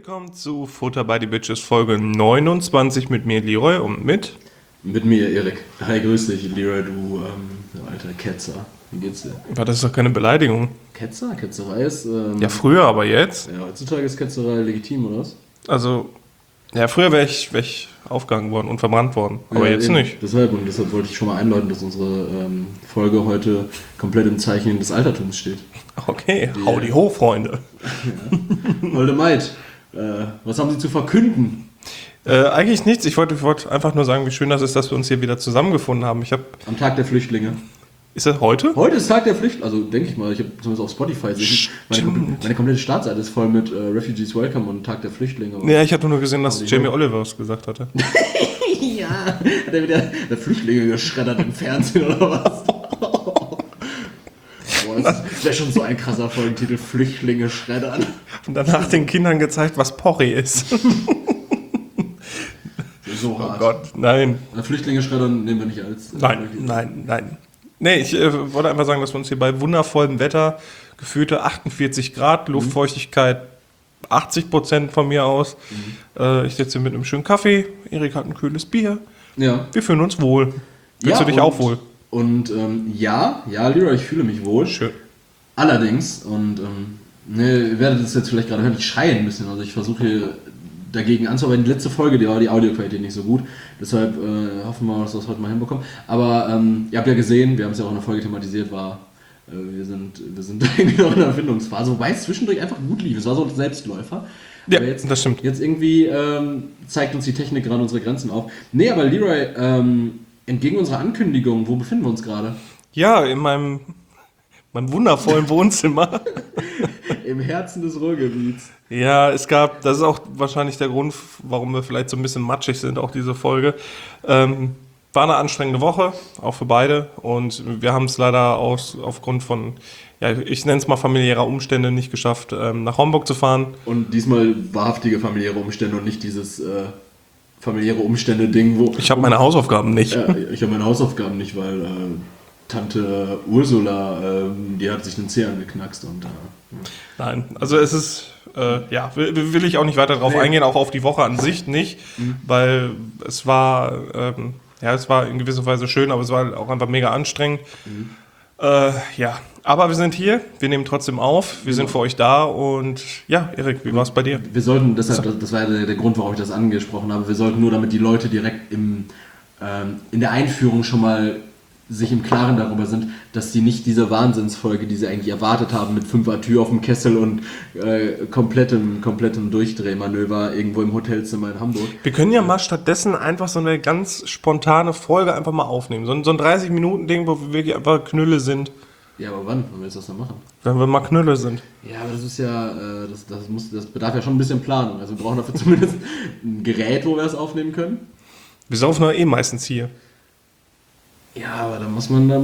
willkommen zu Futter by the Bitches Folge 29 mit mir, Leroy, und mit mir, Erik. Hi, grüß dich, Leroy, du alter Ketzer. Wie geht's dir? Aber das ist doch keine Beleidigung. Ketzer? Ketzerei ist... Ja, früher, aber jetzt? Ja, heutzutage ist Ketzerei legitim, oder was? Also, ja, früher wäre ich aufgehangen worden und verbrannt worden, aber ja, jetzt eben. nicht. Deshalb wollte ich schon mal einläuten, dass unsere Folge heute komplett im Zeichen des Altertums steht. Okay, howdy ho, Freunde. Ja. Holde Maid, was haben Sie zu verkünden? Eigentlich nichts. Ich wollte einfach nur sagen, wie schön das ist, dass wir uns hier wieder zusammengefunden haben. Am Tag der Flüchtlinge. Ist das heute? Heute ist Tag der Flüchtlinge, also denke ich mal, ich habe zumindest auf Spotify gesehen, meine komplette Startseite ist voll mit Refugees Welcome und Tag der Flüchtlinge. Ja, ich hatte nur gesehen, dass Jamie Oliver es gesagt hatte. Ja, hat er wieder der Flüchtlinge geschreddert im Fernsehen oder was? Boah, das wäre schon so ein krasser Folgentitel, Flüchtlinge schreddern. Und danach den Kindern gezeigt, was Porree ist. So hart. Oh Gott, nein. Flüchtlinge schreddern nehmen wir nicht als... Nein. Nee, ich wollte einfach sagen, dass wir uns hier bei wundervollem Wetter, gefühlte 48 Grad, Luftfeuchtigkeit 80% von mir aus. Ich sitze hier mit einem schönen Kaffee, Erik hat ein kühles Bier. Ja. Wir fühlen uns wohl. Fühlst du dich auch wohl? Und ja, Leroy, ich fühle mich wohl. Schön. Allerdings, und ihr werdet das jetzt vielleicht gerade hören, ich schreie ein bisschen, also ich versuche hier dagegen anzuarbeiten. Die letzte Folge, die war die Audioqualität nicht so gut, deshalb hoffen wir mal, dass wir das heute mal hinbekommen. Aber ihr habt ja gesehen, wir haben es ja auch in der Folge thematisiert, wir sind irgendwie noch in der Erfindungsphase, wobei es zwischendurch einfach gut lief. Es war so ein Selbstläufer. Ja, aber jetzt, das stimmt. Jetzt irgendwie zeigt uns die Technik gerade unsere Grenzen auf. Nee, aber Leroy, entgegen unserer Ankündigung, wo befinden wir uns gerade? Ja, in meinem wundervollen Wohnzimmer. Im Herzen des Ruhrgebiets. Ja, das ist auch wahrscheinlich der Grund, warum wir vielleicht so ein bisschen matschig sind, auch diese Folge. War eine anstrengende Woche, auch für beide. Und wir haben es leider aufgrund von, ja, ich nenne es mal familiärer Umstände, nicht geschafft, nach Homburg zu fahren. Und diesmal wahrhaftige familiäre Umstände und nicht dieses familiäre Umstände-Ding, wo... Ich habe meine Hausaufgaben nicht. Ich habe meine Hausaufgaben nicht, weil Tante Ursula, die hat sich den Zeh angeknackst und... Nein, also es ist... will ich auch nicht weiter drauf eingehen, auch auf die Woche an sich nicht, weil es war in gewisser Weise schön, aber es war auch einfach mega anstrengend. Aber wir sind hier, wir nehmen trotzdem auf, wir sind für euch da und ja, Erik, wie war es bei dir? Wir sollten, deshalb, das war ja der Grund, warum ich das angesprochen habe, wir sollten nur, damit die Leute direkt in der Einführung schon mal sich im Klaren darüber sind, dass sie nicht diese Wahnsinnsfolge, die sie eigentlich erwartet haben, mit 5 Atür auf dem Kessel und komplettem Durchdrehmanöver irgendwo im Hotelzimmer in Hamburg. Wir können ja mal stattdessen einfach so eine ganz spontane Folge einfach mal aufnehmen. So ein 30-Minuten-Ding, wo wir wirklich einfach Knülle sind. Ja, aber wann? Wann willst du das dann machen? Wenn wir mal Knülle sind. Ja, aber das ist ja, das bedarf ja schon ein bisschen Planung. Also wir brauchen dafür zumindest ein Gerät, wo wir das aufnehmen können. Wir saufen ja meistens hier. Ja, aber dann müssen wir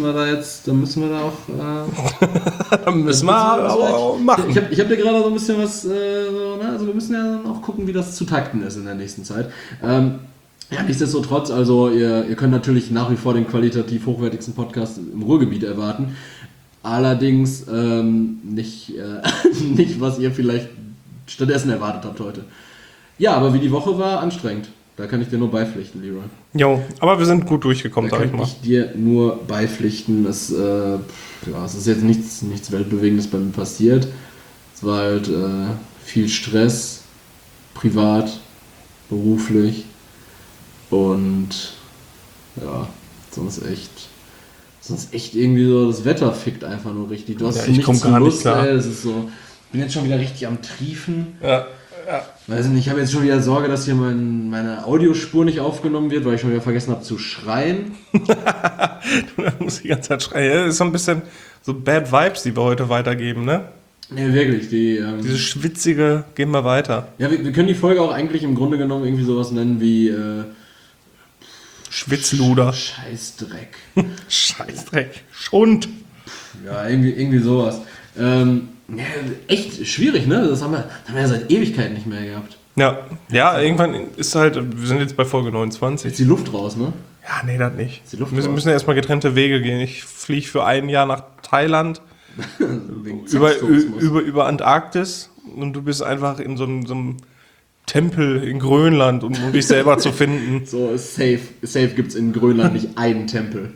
auch machen. Ich hab dir gerade so ein bisschen was, also wir müssen ja dann auch gucken, wie das zu takten ist in der nächsten Zeit. Ja, nichtsdestotrotz, also ihr könnt natürlich nach wie vor den qualitativ hochwertigsten Podcast im Ruhrgebiet erwarten. Allerdings nicht, was ihr vielleicht stattdessen erwartet habt heute. Ja, aber wie die Woche war, anstrengend. Da kann ich dir nur beipflichten, Leroy. Jo, aber wir sind gut durchgekommen, sag ich mal. Da kann ich dir nur beipflichten. Es ist jetzt nichts Weltbewegendes bei mir passiert. Es war halt viel Stress, privat, beruflich und ja, sonst echt irgendwie so, das Wetter fickt einfach nur richtig. Du hast ich komme gar nicht klar. Es ist so, ich bin jetzt schon wieder richtig am Triefen. Ja. Weiß nicht, ich habe jetzt schon wieder Sorge, dass hier meine Audiospur nicht aufgenommen wird, weil ich schon wieder vergessen habe zu schreien. Du musst die ganze Zeit schreien. Das ist so ein bisschen so Bad Vibes, die wir heute weitergeben, ne? Ja, wirklich. Diese schwitzige, gehen wir weiter. Ja, wir können die Folge auch eigentlich im Grunde genommen irgendwie sowas nennen wie Schwitzluder. Scheißdreck. Scheißdreck. Schund. Ja, irgendwie sowas. Ja, echt schwierig, ne? Das haben wir ja seit Ewigkeiten nicht mehr gehabt. Ja, irgendwann ist halt, wir sind jetzt bei Folge 29. Jetzt die Luft raus, ne? Ja, nee, das nicht. Ist die Luft Wir müssen ja erstmal getrennte Wege gehen. Ich fliege für ein Jahr nach Thailand, über Antarktis und du bist einfach in so einem Tempel in Grönland, um dich selber zu finden. So, safe gibt's in Grönland nicht einen Tempel.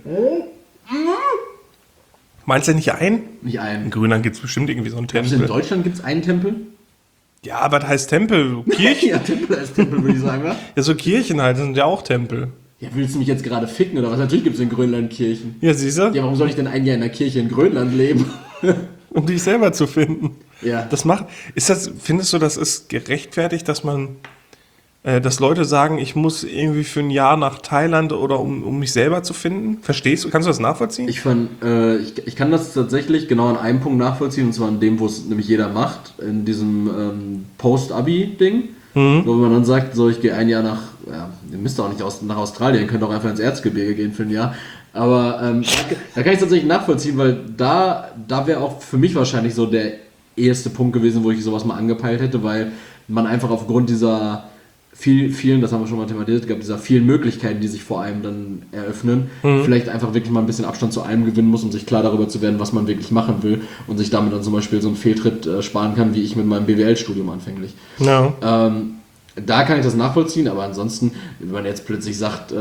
Meinst du nicht einen? Nicht In einen. Grönland gibt es bestimmt irgendwie so einen Also in Tempel. Deutschland gibt's einen Tempel? Ja, aber das heißt Tempel. Kirchen. Ja, Tempel als Tempel, würde ich sagen, wa? Ja, so Kirchen halt, das sind ja auch Tempel. Ja, willst du mich jetzt gerade ficken oder was? Natürlich gibt's in Grönland Kirchen. Ja, siehst du? Ja, warum soll ich denn ein Jahr in einer Kirche in Grönland leben? Um dich selber zu finden. Ja. Findest du, das ist gerechtfertigt, dass Leute sagen, ich muss irgendwie für ein Jahr nach Thailand oder um mich selber zu finden? Verstehst du? Kannst du das nachvollziehen? Ich kann das tatsächlich genau an einem Punkt nachvollziehen, und zwar an dem, wo es nämlich jeder macht, in diesem Post-Abi-Ding, wo man dann sagt, so, ich gehe ein Jahr ihr müsst auch nicht nach Australien, ihr könnt auch einfach ins Erzgebirge gehen für ein Jahr, aber da kann ich es tatsächlich nachvollziehen, weil da wäre auch für mich wahrscheinlich so der erste Punkt gewesen, wo ich sowas mal angepeilt hätte, weil man einfach aufgrund dieser vielen, das haben wir schon mal thematisiert gehabt, dieser vielen Möglichkeiten, die sich vor allem dann eröffnen, vielleicht einfach wirklich mal ein bisschen Abstand zu allem gewinnen muss, um sich klar darüber zu werden, was man wirklich machen will und sich damit dann zum Beispiel so einen Fehltritt sparen kann, wie ich mit meinem BWL-Studium anfänglich. Ja. Da kann ich das nachvollziehen, aber ansonsten, wenn man jetzt plötzlich sagt,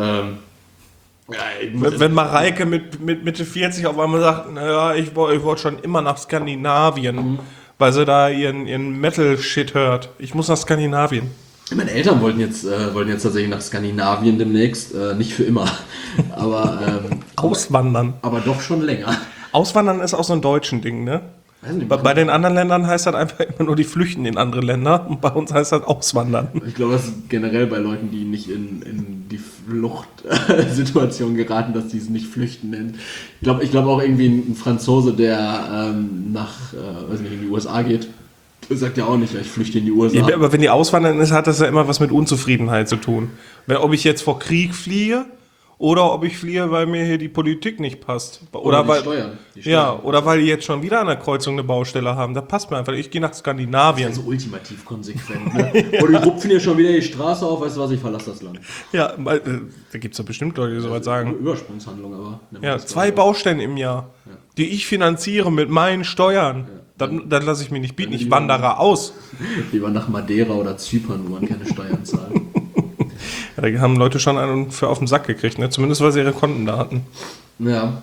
Wenn Mareike mit Mitte 40 auf einmal sagt, naja, ich wollte schon immer nach Skandinavien, weil sie da ihren Metal-Shit hört. Ich muss nach Skandinavien. meine Eltern wollten jetzt tatsächlich nach Skandinavien demnächst, nicht für immer, aber Auswandern. aber doch schon länger. Auswandern ist auch so ein deutschen Ding, ne? Weiß nicht, Bei den anderen Ländern heißt das einfach immer nur, die flüchten in andere Länder. Und bei uns heißt das Auswandern. Ich glaube, das ist generell bei Leuten, die nicht in die Fluchtsituation geraten, dass die es nicht flüchten nennen. Ich glaube auch irgendwie ein Franzose, der weiß nicht, in die USA geht, sagt ja auch nicht, ich flüchte in die USA. Ja, aber wenn die auswandern ist, hat das ja immer was mit Unzufriedenheit zu tun. Ob ich jetzt vor Krieg fliehe oder ob ich fliehe, weil mir hier die Politik nicht passt. Oder die Steuern. Ja, oder weil die jetzt schon wieder an der Kreuzung eine Baustelle haben. Das passt mir einfach. Ich gehe nach Skandinavien. Also ultimativ konsequent. Ne? Oder die rupfen hier schon wieder die Straße auf, weißt du was, ich verlasse das Land. Ja, da gibt es doch bestimmt Leute, die sowas sagen. Übersprungshandlung, aber. Ja, 2 Baustellen im Jahr, die ich finanziere mit meinen Steuern. Dann lasse ich mich nicht bieten. Ich wandere aus. Lieber nach Madeira oder Zypern, wo man keine Steuern zahlt. Ja, da haben Leute schon einen für auf den Sack gekriegt, ne? Zumindest weil sie ihre Konten da hatten. Ja.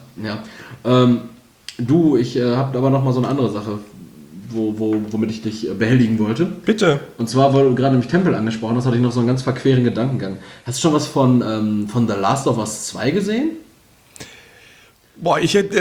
Ich habe aber noch mal so eine andere Sache, womit ich dich behelligen wollte. Bitte. Und zwar, weil du gerade nämlich Tempel angesprochen hast, hatte ich noch so einen ganz verqueren Gedankengang. Hast du schon was von The Last of Us 2 gesehen? Boah,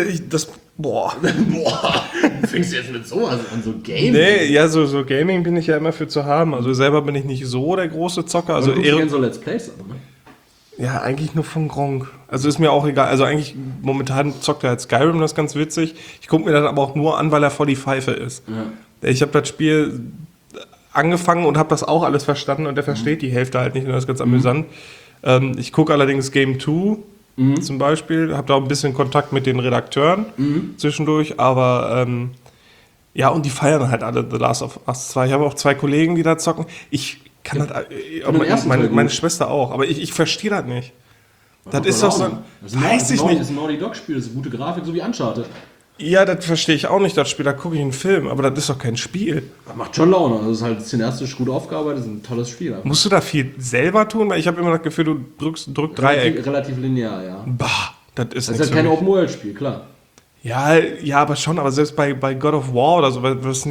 Boah, fängst du jetzt mit sowas an, so Gaming? Nee, ja, so Gaming bin ich ja immer für zu haben. Also selber bin ich nicht so der große Zocker. Also du guckst gerne so Let's Plays an, ne? Ja, eigentlich nur von Gronk. Also ist mir auch egal. Also eigentlich momentan zockt er halt Skyrim, das ist ganz witzig. Ich gucke mir das aber auch nur an, weil er voll die Pfeife ist. Ja. Ich habe das Spiel angefangen und habe das auch alles verstanden und der versteht die Hälfte halt nicht und das ist ganz amüsant. Ich gucke allerdings Game 2 zum Beispiel, habe da auch ein bisschen Kontakt mit den Redakteuren zwischendurch, aber ja, und die feiern halt alle The Last of Us 2. Ich habe auch 2 Kollegen, die da zocken. Ich kann das, meine Schwester auch, aber ich verstehe das nicht. Das ist doch so, weiß ich nicht. Das ist ein Naughty Dog-Spiel, das ist eine gute Grafik, so wie Uncharted. Ja, das verstehe ich auch nicht, das Spiel, da gucke ich einen Film, aber das ist doch kein Spiel. Das macht schon Laune, das ist halt cineastisch gut aufgearbeitet, das ist ein tolles Spiel. Einfach. Musst du da viel selber tun? Weil ich habe immer das Gefühl, du drückst Dreieck. Relativ linear, ja. Bah, das ist Das ist halt kein Open-World-Spiel, klar. Ja, aber schon, aber selbst bei God of War oder so, was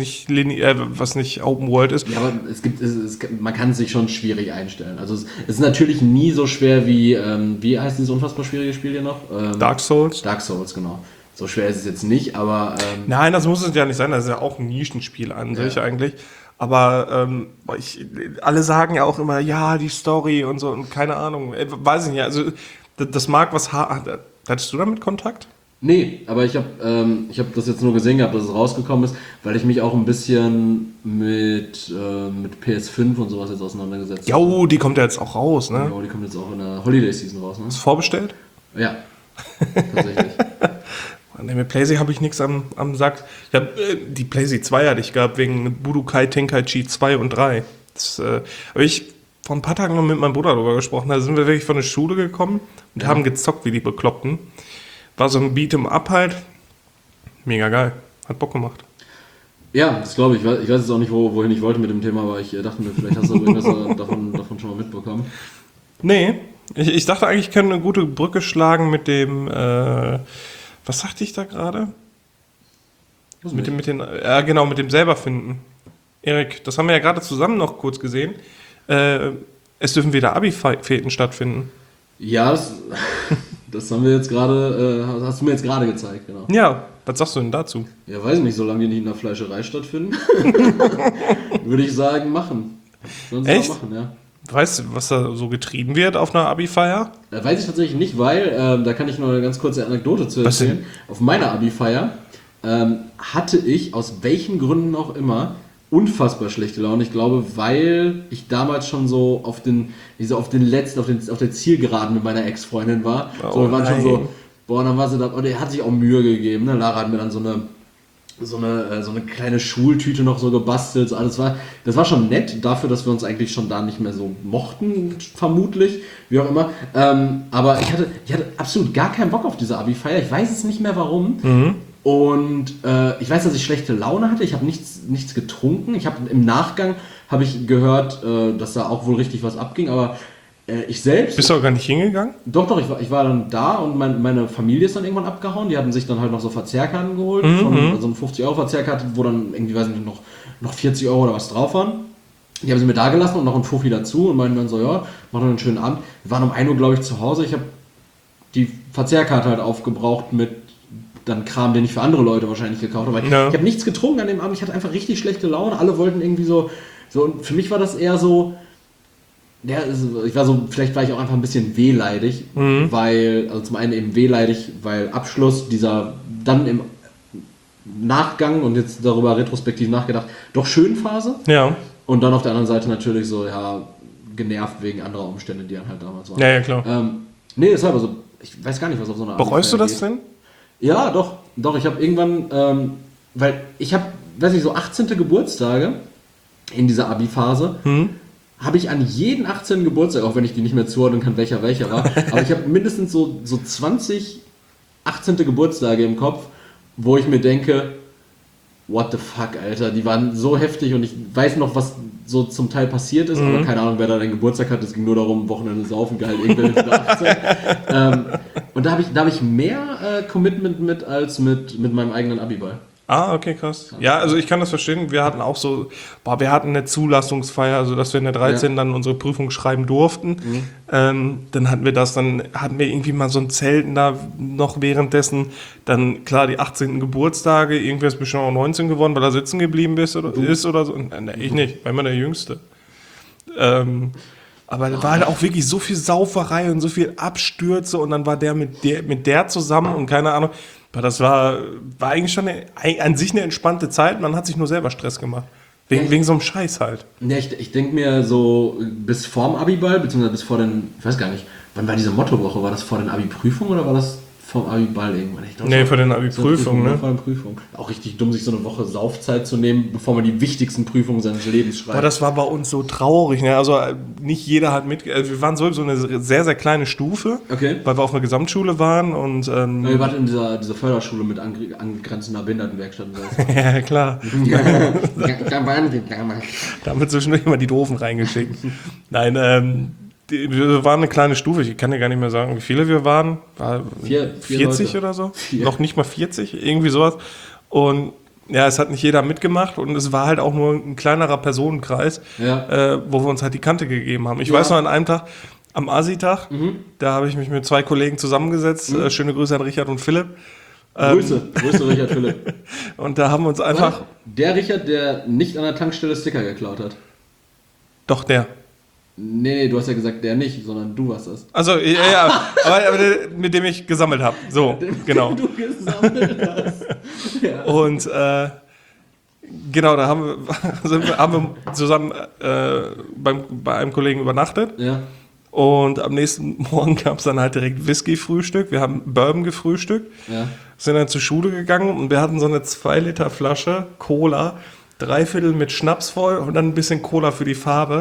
nicht Open World ist. Ja, aber man kann sich schon schwierig einstellen. Also es ist natürlich nie so schwer wie heißt dieses unfassbar schwierige Spiel hier noch? Dark Souls? Dark Souls, genau. So schwer ist es jetzt nicht, aber... Nein, das muss es ja nicht sein, das ist ja auch ein Nischenspiel an sich eigentlich. Aber alle sagen ja auch immer, ja, die Story und so und keine Ahnung, weiß ich nicht. Also das mag was... Hattest du damit Kontakt? Nee, aber ich hab das jetzt nur gesehen gehabt, dass es rausgekommen ist, weil ich mich auch ein bisschen mit PS5 und sowas jetzt auseinandergesetzt habe. Jo, die kommt ja jetzt auch raus, ne? Ja, die kommt jetzt auch in der Holiday Season raus, ne? Ist vorbestellt? Ja, tatsächlich. Mit PlayStation habe ich nichts am Sack. Ich habe die PlayStation 2 hatte ich gehabt, wegen Budokai Tenkaichi 2 und 3. Das habe ich vor ein paar Tagen noch mit meinem Bruder darüber gesprochen. Da sind wir wirklich von der Schule gekommen und haben gezockt wie die Bekloppten. War so ein Beat'em Up halt. Mega geil. Hat Bock gemacht. Ja, das glaube ich. Ich weiß jetzt auch nicht, wohin ich wollte mit dem Thema, aber ich dachte mir, vielleicht hast du irgendwas davon schon mal mitbekommen. Nee, ich dachte eigentlich, ich könnte eine gute Brücke schlagen mit dem, was sagte ich da gerade? Mit dem selber finden. Erik, das haben wir ja gerade zusammen noch kurz gesehen. Es dürfen wieder Abi-Feten stattfinden. Ja, das haben wir jetzt gerade, hast du mir jetzt gerade gezeigt, genau. Ja, was sagst du denn dazu? Ja, weiß nicht, solange die nicht in der Fleischerei stattfinden, würde ich sagen, machen. Sollen sie Echt? auch machen, ja. Weißt du, was da so getrieben wird auf einer Abi-Feier? Weiß ich tatsächlich nicht, weil, da kann ich noch eine ganz kurze Anekdote zu erzählen. Auf meiner Abi-Feier hatte ich, aus welchen Gründen auch immer, unfassbar schlechte Laune. Ich glaube, weil ich damals schon so auf der Zielgeraden mit meiner Ex-Freundin war. Oh, so, wir waren schon nein. so, boah, dann war sie da, und er hat sich auch Mühe gegeben. Ne? Lara hat mir dann so eine kleine Schultüte noch so gebastelt. Also das war schon nett, dafür, dass wir uns eigentlich schon da nicht mehr so mochten, vermutlich, wie auch immer. Aber ich hatte absolut gar keinen Bock auf diese Abi-Feier. Ich weiß es nicht mehr warum. Und ich weiß, dass ich schlechte Laune hatte. Ich habe nichts getrunken. Im Nachgang habe ich gehört, dass da auch wohl richtig was abging. Aber ich selbst... Bist du auch gar nicht hingegangen? Doch, ich war dann da und meine Familie ist dann irgendwann abgehauen. Die hatten sich dann halt noch so Verzehrkarten geholt. So eine 50-Euro-Verzehrkarte, wo dann irgendwie, weiß nicht, noch 40 Euro oder was drauf waren. Die haben sie mir da gelassen und noch ein Fuffi dazu und meinten dann so, ja, mach noch einen schönen Abend. Wir waren um 1 Uhr, glaube ich, zu Hause. Ich habe die Verzehrkarte halt aufgebraucht mit dann Kram, den ich für andere Leute wahrscheinlich gekauft habe. Ja. Ich habe nichts getrunken an dem Abend, ich hatte einfach richtig schlechte Laune. Alle wollten irgendwie so und für mich war das eher so, vielleicht war ich auch einfach ein bisschen wehleidig, weil, also zum einen eben wehleidig, weil Abschluss dieser dann im Nachgang und jetzt darüber retrospektiv nachgedacht, doch schön Phase. Ja. Und dann auf der anderen Seite natürlich so, ja, genervt wegen anderer Umstände, die dann halt damals waren. Ja, klar. Nee, deshalb, also, ich weiß gar nicht, was auf so einer Bereust du Abi-Feier das geht. denn? Ja, doch, ich habe irgendwann, weil ich habe, weiß nicht, so 18. Geburtstage in dieser Abi-Phase, habe ich an jeden 18. Geburtstag, auch wenn ich die nicht mehr zuordnen kann, welcher war, aber ich habe mindestens so 20 18. Geburtstage im Kopf, wo ich mir denke, what the fuck, Alter, die waren so heftig und ich weiß noch, was so zum Teil passiert ist, aber keine Ahnung, wer da den Geburtstag hat, es ging nur darum, Wochenende saufen, geil, irgendwer mit 18. Und da hab ich mehr Commitment mit als mit meinem eigenen Abi-Ball. Ah, okay, krass. Ja, also ich kann das verstehen. Wir hatten auch so, wir hatten eine Zulassungsfeier, also dass wir in der 13 dann unsere Prüfung schreiben durften. Dann hatten wir irgendwie mal so ein Zelten da noch währenddessen. Dann, klar, die 18. Geburtstage, irgendwer ist bestimmt auch 19 geworden, weil er sitzen geblieben ist oder so. Nee, ich nicht, weil man der Jüngste. Aber da war halt auch wirklich so viel Sauferei und so viel Abstürze und dann war der mit der zusammen und keine Ahnung. Aber das war eigentlich schon an sich eine entspannte Zeit. Man hat sich nur selber Stress gemacht. Wegen so einem Scheiß halt. Ja, ich denke mir so, bis vorm Abi-Ball, beziehungsweise bis vor den, ich weiß gar nicht, wann war diese Mottowoche? War das vor den Abi-Prüfungen oder war das vom Abi-Ball irgendwann? Ich glaub, vor den Abi-Prüfungen, ne? Vor den Prüfungen. Auch richtig dumm, sich so eine Woche Saufzeit zu nehmen, bevor man die wichtigsten Prüfungen seines Lebens schreibt. Aber das war bei uns so traurig, ne? Also nicht jeder hat wir waren so eine sehr, sehr kleine Stufe, Okay. weil wir auf einer Gesamtschule waren und Ihr wart in dieser Förderschule mit angrenzender Behindertenwerkstatt. ja, klar. Da waren wir damals. Da haben wir zwischendurch immer die Doofen reingeschickt. Nein, wir waren eine kleine Stufe. Ich kann dir gar nicht mehr sagen, wie viele wir waren. War Vier 40 Leute. oder so? 4. Noch nicht mal 40, irgendwie sowas. Und ja, es hat nicht jeder mitgemacht und es war halt auch nur ein kleinerer Personenkreis, wo wir uns halt die Kante gegeben haben. Ich weiß noch, an einem Tag, am Asi-Tag, da habe ich mich mit 2 Kollegen zusammengesetzt. Schöne Grüße an Richard und Philipp. Grüße Richard Philipp. Und da haben wir uns einfach... Der Richard, der nicht an der Tankstelle Sticker geklaut hat. Doch, der. Nee, du hast ja gesagt, der nicht, sondern du warst das. Also ja, aber mit dem ich gesammelt habe. So, genau. Du gesammelt hast. Ja. Und genau, da haben wir zusammen bei einem Kollegen übernachtet. Ja. Und am nächsten Morgen gab es dann halt direkt Whisky-Frühstück. Wir haben Bourbon gefrühstückt, sind dann zur Schule gegangen und wir hatten so eine 2-Liter Flasche Cola, 3/4 mit Schnaps voll und dann ein bisschen Cola für die Farbe.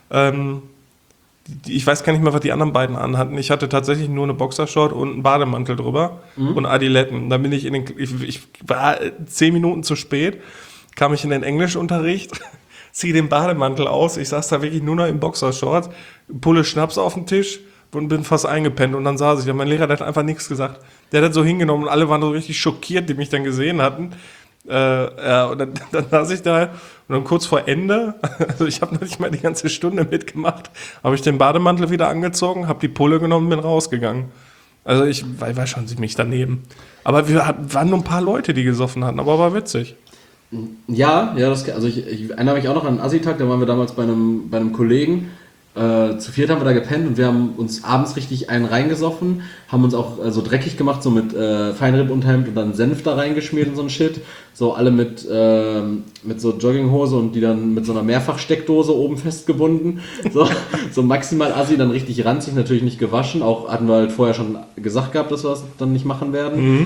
Ich weiß gar nicht mehr, was die anderen beiden anhatten. Ich hatte tatsächlich nur eine Boxershort und einen Bademantel drüber und Adiletten. Dann bin ich ich war 10 Minuten zu spät kam ich in den Englischunterricht, ziehe den Bademantel aus, ich saß da wirklich nur noch im Boxershorts, Pulle Schnaps auf den Tisch und bin fast eingepennt und dann saß ich da. Mein Lehrer der hat einfach nichts gesagt. Der hat das so hingenommen und alle waren so richtig schockiert, die mich dann gesehen hatten. Ja, und dann saß ich da und dann kurz vor Ende, also ich habe noch nicht mal die ganze Stunde mitgemacht, habe ich den Bademantel wieder angezogen, habe die Pulle genommen und bin rausgegangen. Also ich war schon ziemlich daneben. Aber wir waren nur ein paar Leute, die gesoffen hatten, aber war witzig. Ja, also ich erinnere mich auch noch an einen Assi-Tag, da waren wir damals bei einem Kollegen. Zu viert haben wir da gepennt und wir haben uns abends richtig einen reingesoffen, haben uns auch so dreckig gemacht, so mit Feinripp-Unterhemd und dann Senf da reingeschmiert und so ein Shit. So alle mit so Jogginghose und die dann mit so einer Mehrfachsteckdose oben festgebunden. So maximal Assi, dann richtig ranzig, natürlich nicht gewaschen. Auch hatten wir halt vorher schon gesagt gehabt, dass wir das dann nicht machen werden.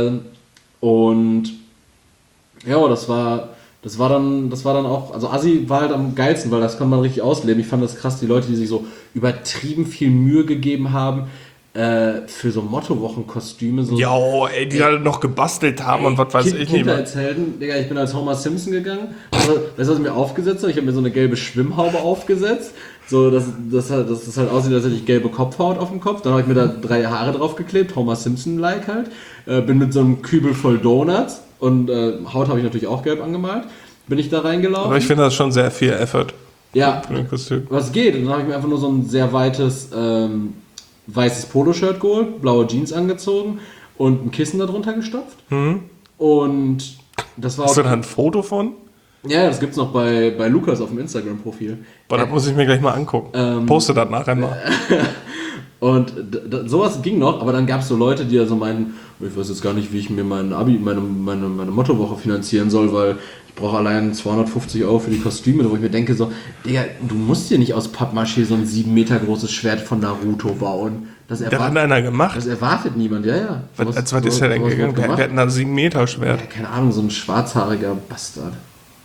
Und ja, das war dann auch, also Assi war halt am geilsten, weil das kann man richtig ausleben. Ich fand das krass, die Leute, die sich so übertrieben viel Mühe gegeben haben für so Mottowochenkostüme. So, ey, die da noch gebastelt haben und was weiß ich nicht mehr. Kindheitshelden, Digga, ich bin als Homer Simpson gegangen. Also, weißt du, was ich mir aufgesetzt habe? Ich habe mir so eine gelbe Schwimmhaube aufgesetzt. So, dass das halt aussieht, als hätte ich gelbe Kopfhaut auf dem Kopf. Dann habe ich mir da 3 Haare draufgeklebt, Homer Simpson-like halt. Bin mit so einem Kübel voll Donuts und Haut habe ich natürlich auch gelb angemalt. Bin ich da reingelaufen. Aber ich finde das schon sehr viel Effort. Ja, was geht? Und dann habe ich mir einfach nur so ein sehr weites weißes Poloshirt geholt, blaue Jeans angezogen und ein Kissen darunter gestopft. Und das war Hast du da ein Foto von? Ja, das gibt's noch bei Lukas auf dem Instagram-Profil. Boah, das muss ich mir gleich mal angucken. Poste das nachher mal. Und sowas ging noch, aber dann gab es so Leute, die ja so meinen, ich weiß jetzt gar nicht, wie ich mir meine Mottowoche finanzieren soll, weil ich brauche allein 250 € für die Kostüme, wo ich mir denke so, Digga, du musst dir nicht aus Pappmaché so ein 7 Meter großes Schwert von Naruto bauen. Das hat einer gemacht. Das erwartet niemand, ja. Was ist der denn gegangen? Wir hatten da ein 7 Meter Schwert. Ja, keine Ahnung, so ein schwarzhaariger Bastard.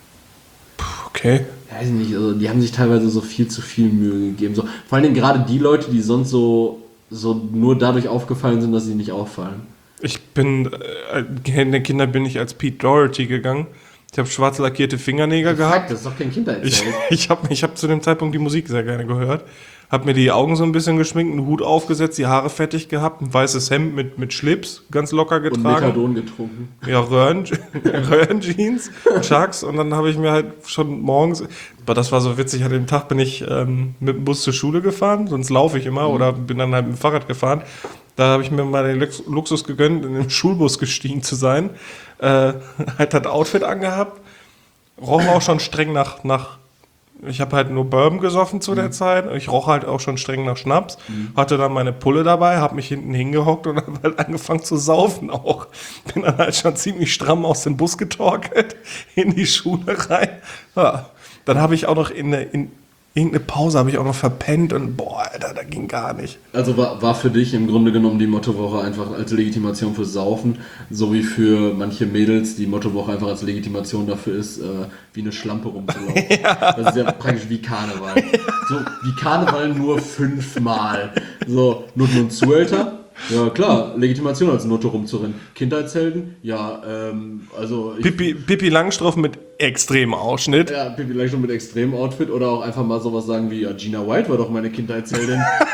Okay. Weiß ich nicht, also die haben sich teilweise so viel zu viel Mühe gegeben. So, vor allen Dingen gerade die Leute, die sonst so nur dadurch aufgefallen sind, dass sie nicht auffallen. Ich bin, in der Kinder bin ich als Pete Doherty gegangen. Ich habe schwarz lackierte Fingernägel gehabt. Das ist doch kein Kindererzählung. Ich hab zu dem Zeitpunkt die Musik sehr gerne gehört. Hab mir die Augen so ein bisschen geschminkt, einen Hut aufgesetzt, die Haare fertig gehabt, ein weißes Hemd mit Schlips, ganz locker getragen. Und Methadon getrunken. Ja, Röhrenjeans, Chucks und dann habe ich mir halt schon morgens, aber das war so witzig, an dem Tag bin ich mit dem Bus zur Schule gefahren, sonst laufe ich immer oder bin dann halt mit dem Fahrrad gefahren. Da habe ich mir mal den Luxus gegönnt, in den Schulbus gestiegen zu sein. Halt das Outfit angehabt, roch auch schon streng nach ich habe halt nur Bourbon gesoffen zu der Zeit. Ich roch halt auch schon streng nach Schnaps. Hatte dann meine Pulle dabei, habe mich hinten hingehockt und habe halt angefangen zu saufen auch. Bin dann halt schon ziemlich stramm aus dem Bus getorkelt, in die Schule rein. Ja. Dann habe ich auch noch in irgendeine Pause habe ich auch noch verpennt und boah, Alter, da ging gar nicht. Also war für dich im Grunde genommen die Mottowoche einfach als Legitimation fürs Saufen, so wie für manche Mädels die Mottowoche einfach als Legitimation dafür ist, wie eine Schlampe rumzulaufen. Ja. Das ist ja praktisch wie Karneval. Ja. So wie Karneval nur 5-mal. So, Nutten und Zuhälter. Ja klar, Legitimation als Nutte rumzurennen. Kindheitshelden? Ja, also... Pippi Langstrumpf mit extremem Ausschnitt. Ja, Pippi Langstrumpf mit extremem Outfit oder auch einfach mal sowas sagen wie, ja, Gina White war doch meine Kindheitsheldin.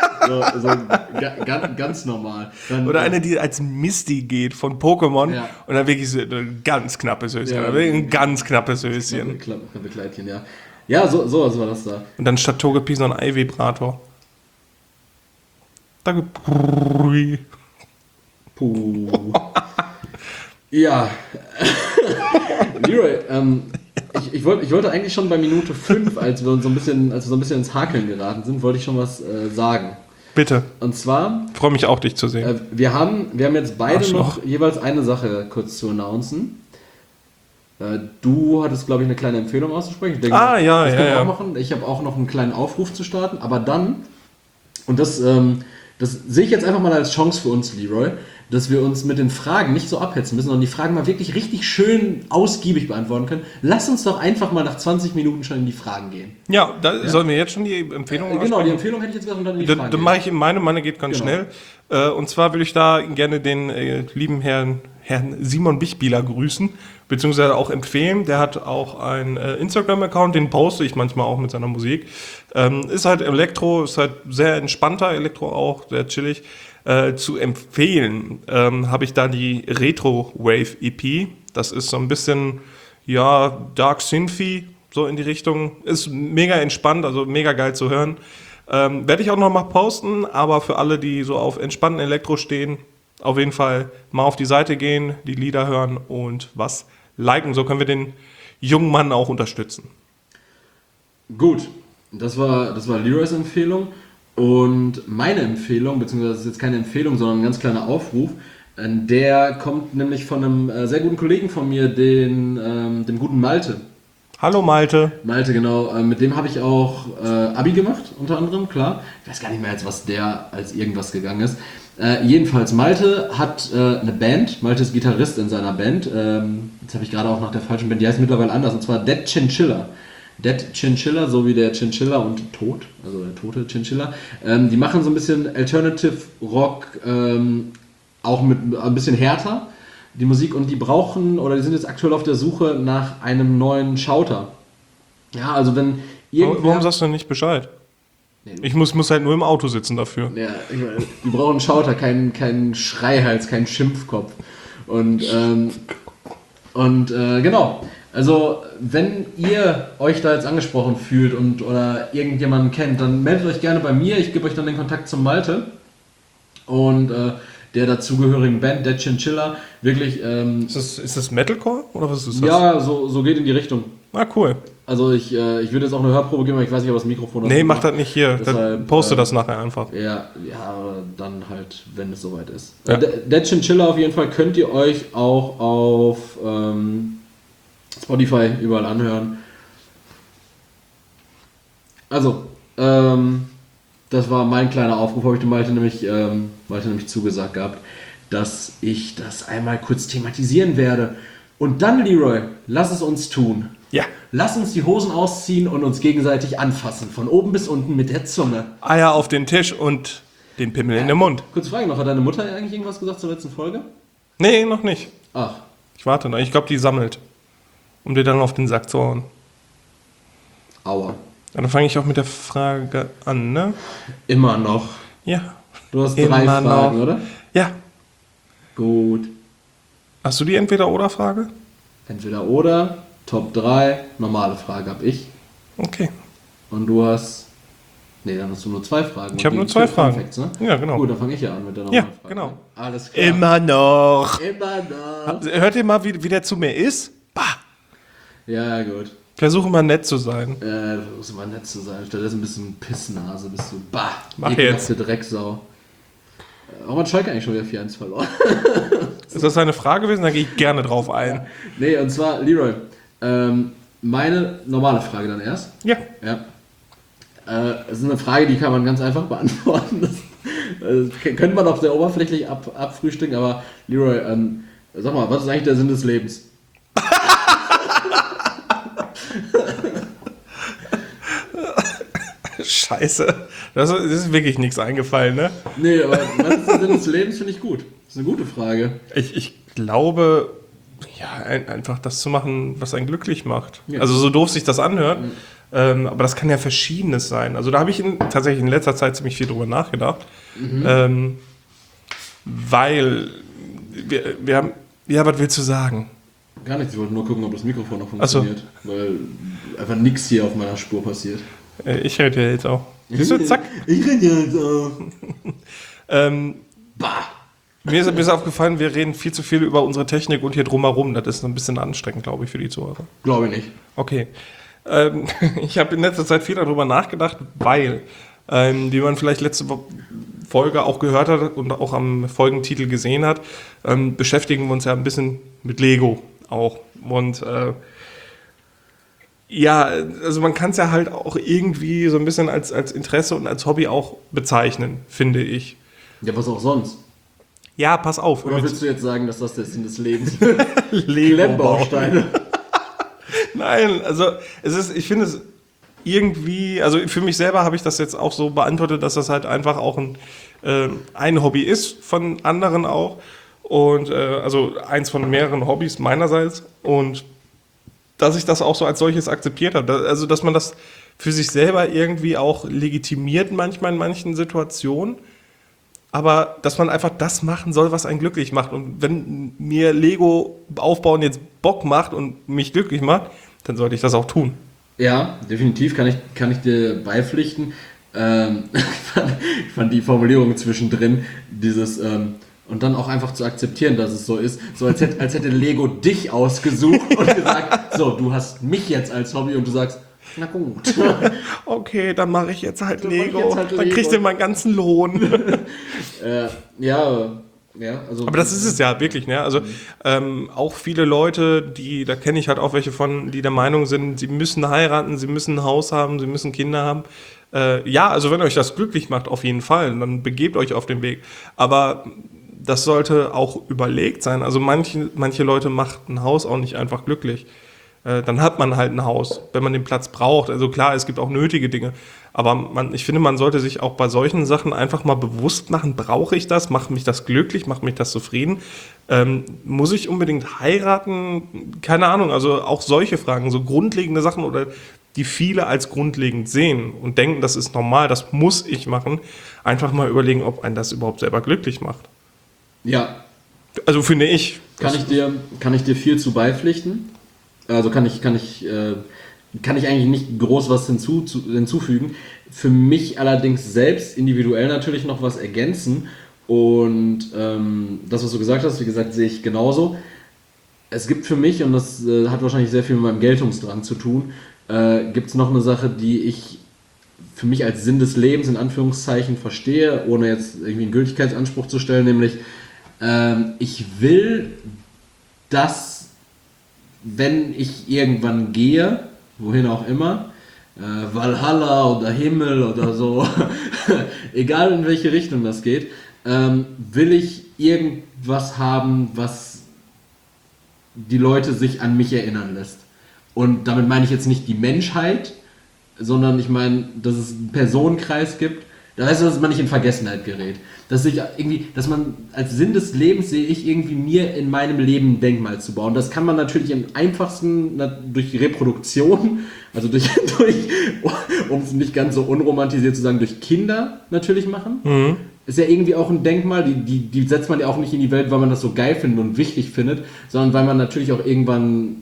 Ganz normal. Dann, oder eine, die als Misty geht von Pokémon und dann wirklich so ein ganz knappes Höschen. Ja, ein ganz knappes Höschen. Knappe Kleidchen, ja. Ja, sowas war das da. Und dann statt Togepi so ein Ei-Vibrator. Danke. Puh. Ja. Leroy, ich wollte eigentlich schon bei Minute 5, als wir so ein bisschen ins Hakeln geraten sind, wollte ich schon was sagen. Bitte. Und zwar... Ich freue mich auch, dich zu sehen. Wir haben jetzt beide noch jeweils eine Sache kurz zu announcen. Du hattest, glaube ich, eine kleine Empfehlung auszusprechen. Ich denke, das können wir auch machen. Ich habe auch noch einen kleinen Aufruf zu starten. Aber dann, und das sehe ich jetzt einfach mal als Chance für uns, Leroy, dass wir uns mit den Fragen nicht so abhetzen müssen, sondern die Fragen mal wirklich richtig schön ausgiebig beantworten können. Lass uns doch einfach mal nach 20 Minuten schon in die Fragen gehen. Ja, sollen wir jetzt schon die Empfehlung aussprechen? Genau, die Empfehlung hätte ich jetzt gesagt und dann in die Fragen. Dann mache ich meine geht ganz schnell. Und zwar würde ich da gerne den lieben Herrn Simon Bichbieler grüßen beziehungsweise auch empfehlen. Der hat auch einen Instagram-Account, den poste ich manchmal auch mit seiner Musik. Ist halt Elektro, ist halt sehr entspannter Elektro auch, sehr chillig. Zu empfehlen habe ich da die Retro Wave EP. Das ist so ein bisschen, ja, Dark Synthy, so in die Richtung. Ist mega entspannt, also mega geil zu hören. Werde ich auch noch mal posten, aber für alle, die so auf entspannten Elektro stehen, auf jeden Fall mal auf die Seite gehen, die Lieder hören und was liken. So können wir den jungen Mann auch unterstützen. Gut, das war Leroys Empfehlung. Und meine Empfehlung, beziehungsweise das ist jetzt keine Empfehlung, sondern ein ganz kleiner Aufruf, der kommt nämlich von einem sehr guten Kollegen von mir, dem guten Malte. Hallo Malte. Malte, genau. Mit dem habe ich auch Abi gemacht, unter anderem, klar. Ich weiß gar nicht mehr, als was der als irgendwas gegangen ist. Jedenfalls, Malte hat eine Band. Malte ist Gitarrist in seiner Band. Jetzt habe ich gerade auch nach der falschen Band, die heißt mittlerweile anders, und zwar Dead Chinchilla. Dead Chinchilla, so wie der Chinchilla und tot, also der tote Chinchilla. Die machen so ein bisschen Alternative Rock, auch mit ein bisschen härter, die Musik, und die sind jetzt aktuell auf der Suche nach einem neuen Shouter. Ja, also wenn Warum sagst du denn nicht Bescheid? Ich muss halt nur im Auto sitzen dafür. Ja, ich meine, die brauchen einen Shouter, keinen Schreihals, keinen Schimpfkopf. Und genau. Also, wenn ihr euch da jetzt angesprochen fühlt oder irgendjemanden kennt, dann meldet euch gerne bei mir. Ich gebe euch dann den Kontakt zum Malte und der dazugehörigen Band, Dead Chinchilla. Wirklich. Ist das Metalcore oder was ist das? Ja, so geht in die Richtung. Ah, cool. Also, ich würde jetzt auch eine Hörprobe geben, aber ich weiß nicht, ob das Mikrofon. Nee, mach das nicht hier. Deshalb, poste das nachher einfach. Ja, dann halt, wenn es soweit ist. Ja. Dead Chinchilla auf jeden Fall könnt ihr euch auch auf Spotify überall anhören. Also, das war mein kleiner Aufruf, habe ich dem Malte nämlich zugesagt gehabt, dass ich das einmal kurz thematisieren werde. Und dann, Leroy, lass es uns tun. Ja. Lass uns die Hosen ausziehen und uns gegenseitig anfassen, von oben bis unten mit der Zunge. Eier auf den Tisch und den Pimmel in den Mund. Kurze Frage noch, hat deine Mutter eigentlich irgendwas gesagt zur letzten Folge? Nee, noch nicht. Ach. Ich warte noch, ich glaube, die sammelt. Um dir dann auf den Sack zu hauen. Aua. Ja, dann fange ich auch mit der Frage an, ne? Immer noch. Ja. Du hast 3 Fragen, noch. Oder? Ja. Gut. Hast du die Entweder-Oder-Frage? Entweder-Oder, Top 3, normale Frage habe ich. Okay. Und du hast... Nee, dann hast du nur 2 Fragen. Ich habe nur 2 Fragen. Facts, ne? Ja, genau. Gut, dann fange ich ja an mit der normalen Frage. Ja, genau. Alles klar. Immer noch. Immer noch. Hört ihr mal, wie der zu mir ist? Bah. Ja, gut. Versuche mal nett zu sein. Du musst mal nett zu sein. Stattdessen ein bisschen Pissnase, bist du. Bah. Mach jetzt. Drecksau. Warum hat Schalke eigentlich schon wieder 4-1 verloren? Ist das eine Frage gewesen? Da gehe ich gerne drauf ein. Ja. Nee, und zwar, Leroy, meine normale Frage dann erst. Ja. Es ist eine Frage, die kann man ganz einfach beantworten. Das könnte man auch sehr oberflächlich abfrühstücken, aber Leroy, sag mal, was ist eigentlich der Sinn des Lebens? Scheiße. Das ist wirklich nichts eingefallen, ne? Nee, aber was ist der Sinn des Lebens, finde ich gut. Das ist eine gute Frage. Ich glaube, ja, einfach das zu machen, was einen glücklich macht. Ja. Also so doof sich das anhört, aber das kann ja Verschiedenes sein. Also da habe ich tatsächlich in letzter Zeit ziemlich viel drüber nachgedacht, weil wir haben, ja, was willst du sagen? Gar nichts, ich wollte nur gucken, ob das Mikrofon noch funktioniert, weil einfach nichts hier auf meiner Spur passiert. Ich rede ja jetzt auch. Siehst du, zack. Ich rede ja jetzt auch. Bah. Mir ist aufgefallen, wir reden viel zu viel über unsere Technik und hier drumherum. Das ist ein bisschen anstrengend, glaube ich, für die Zuhörer. Glaube ich nicht. Okay. Ich habe in letzter Zeit viel darüber nachgedacht, weil, wie man vielleicht letzte Folge auch gehört hat und auch am Folgentitel gesehen hat, beschäftigen wir uns ja ein bisschen mit Lego auch. Und ja, also man kann es ja halt auch irgendwie so ein bisschen als Interesse und als Hobby auch bezeichnen, finde ich. Ja, was auch sonst. Ja, pass auf. Oder willst du jetzt sagen, dass das der Sinn des Lebens ist? Lego-Bausteine. Nein, also ich finde es irgendwie, also für mich selber habe ich das jetzt auch so beantwortet, dass das halt einfach auch ein Hobby ist, von anderen auch. Und also eins von mehreren Hobbys meinerseits. Und dass ich das auch so als solches akzeptiert habe. Also dass man das für sich selber irgendwie auch legitimiert manchmal in manchen Situationen. Aber dass man einfach das machen soll, was einen glücklich macht. Und wenn mir Lego aufbauen jetzt Bock macht und mich glücklich macht, dann sollte ich das auch tun. Ja, definitiv kann ich dir beipflichten. Ich fand die Formulierung zwischendrin, dieses und dann auch einfach zu akzeptieren, dass es so ist, so als hätte Lego dich ausgesucht und gesagt, so, du hast mich jetzt als Hobby und du sagst, na gut. Okay, dann mache ich jetzt halt Lego. Dann kriegst du meinen ganzen Lohn. Ja, also. Aber das ist es ja wirklich, ne? Also auch viele Leute, da kenne ich halt auch welche von, die der Meinung sind, sie müssen heiraten, sie müssen ein Haus haben, sie müssen Kinder haben. Ja, also wenn euch das glücklich macht, auf jeden Fall, dann begebt euch auf den Weg. Aber das sollte auch überlegt sein. Also manche Leute macht ein Haus auch nicht einfach glücklich. Dann hat man halt ein Haus, wenn man den Platz braucht. Also klar, es gibt auch nötige Dinge. Aber ich finde, man sollte sich auch bei solchen Sachen einfach mal bewusst machen, brauche ich das? Macht mich das glücklich? Macht mich das zufrieden? Muss ich unbedingt heiraten? Keine Ahnung, also auch solche Fragen, so grundlegende Sachen oder die viele als grundlegend sehen und denken, das ist normal, das muss ich machen. Einfach mal überlegen, ob einen das überhaupt selber glücklich macht. Ja. Also finde ich. Kann ich dir viel zu beipflichten? Also kann ich eigentlich nicht groß was hinzufügen. Für mich allerdings selbst individuell natürlich noch was ergänzen. Und das, was du gesagt hast, wie gesagt, sehe ich genauso. Es gibt für mich, und das hat wahrscheinlich sehr viel mit meinem Geltungsdrang zu tun, gibt es noch eine Sache, die ich für mich als Sinn des Lebens in Anführungszeichen verstehe, ohne jetzt irgendwie einen Gültigkeitsanspruch zu stellen, nämlich ich will, dass, wenn ich irgendwann gehe, wohin auch immer, Valhalla oder Himmel oder so, egal in welche Richtung das geht, will ich irgendwas haben, was die Leute sich an mich erinnern lässt. Und damit meine ich jetzt nicht die Menschheit, sondern ich meine, dass es einen Personenkreis gibt, da heißt es, dass man nicht in Vergessenheit gerät. Dass man als Sinn des Lebens sehe ich irgendwie mir in meinem Leben ein Denkmal zu bauen. Das kann man natürlich am einfachsten durch Reproduktion, also um es nicht ganz so unromantisiert zu sagen, durch Kinder natürlich machen. Mhm. Ist ja irgendwie auch ein Denkmal, die setzt man ja auch nicht in die Welt, weil man das so geil findet und wichtig findet, sondern weil man natürlich auch irgendwann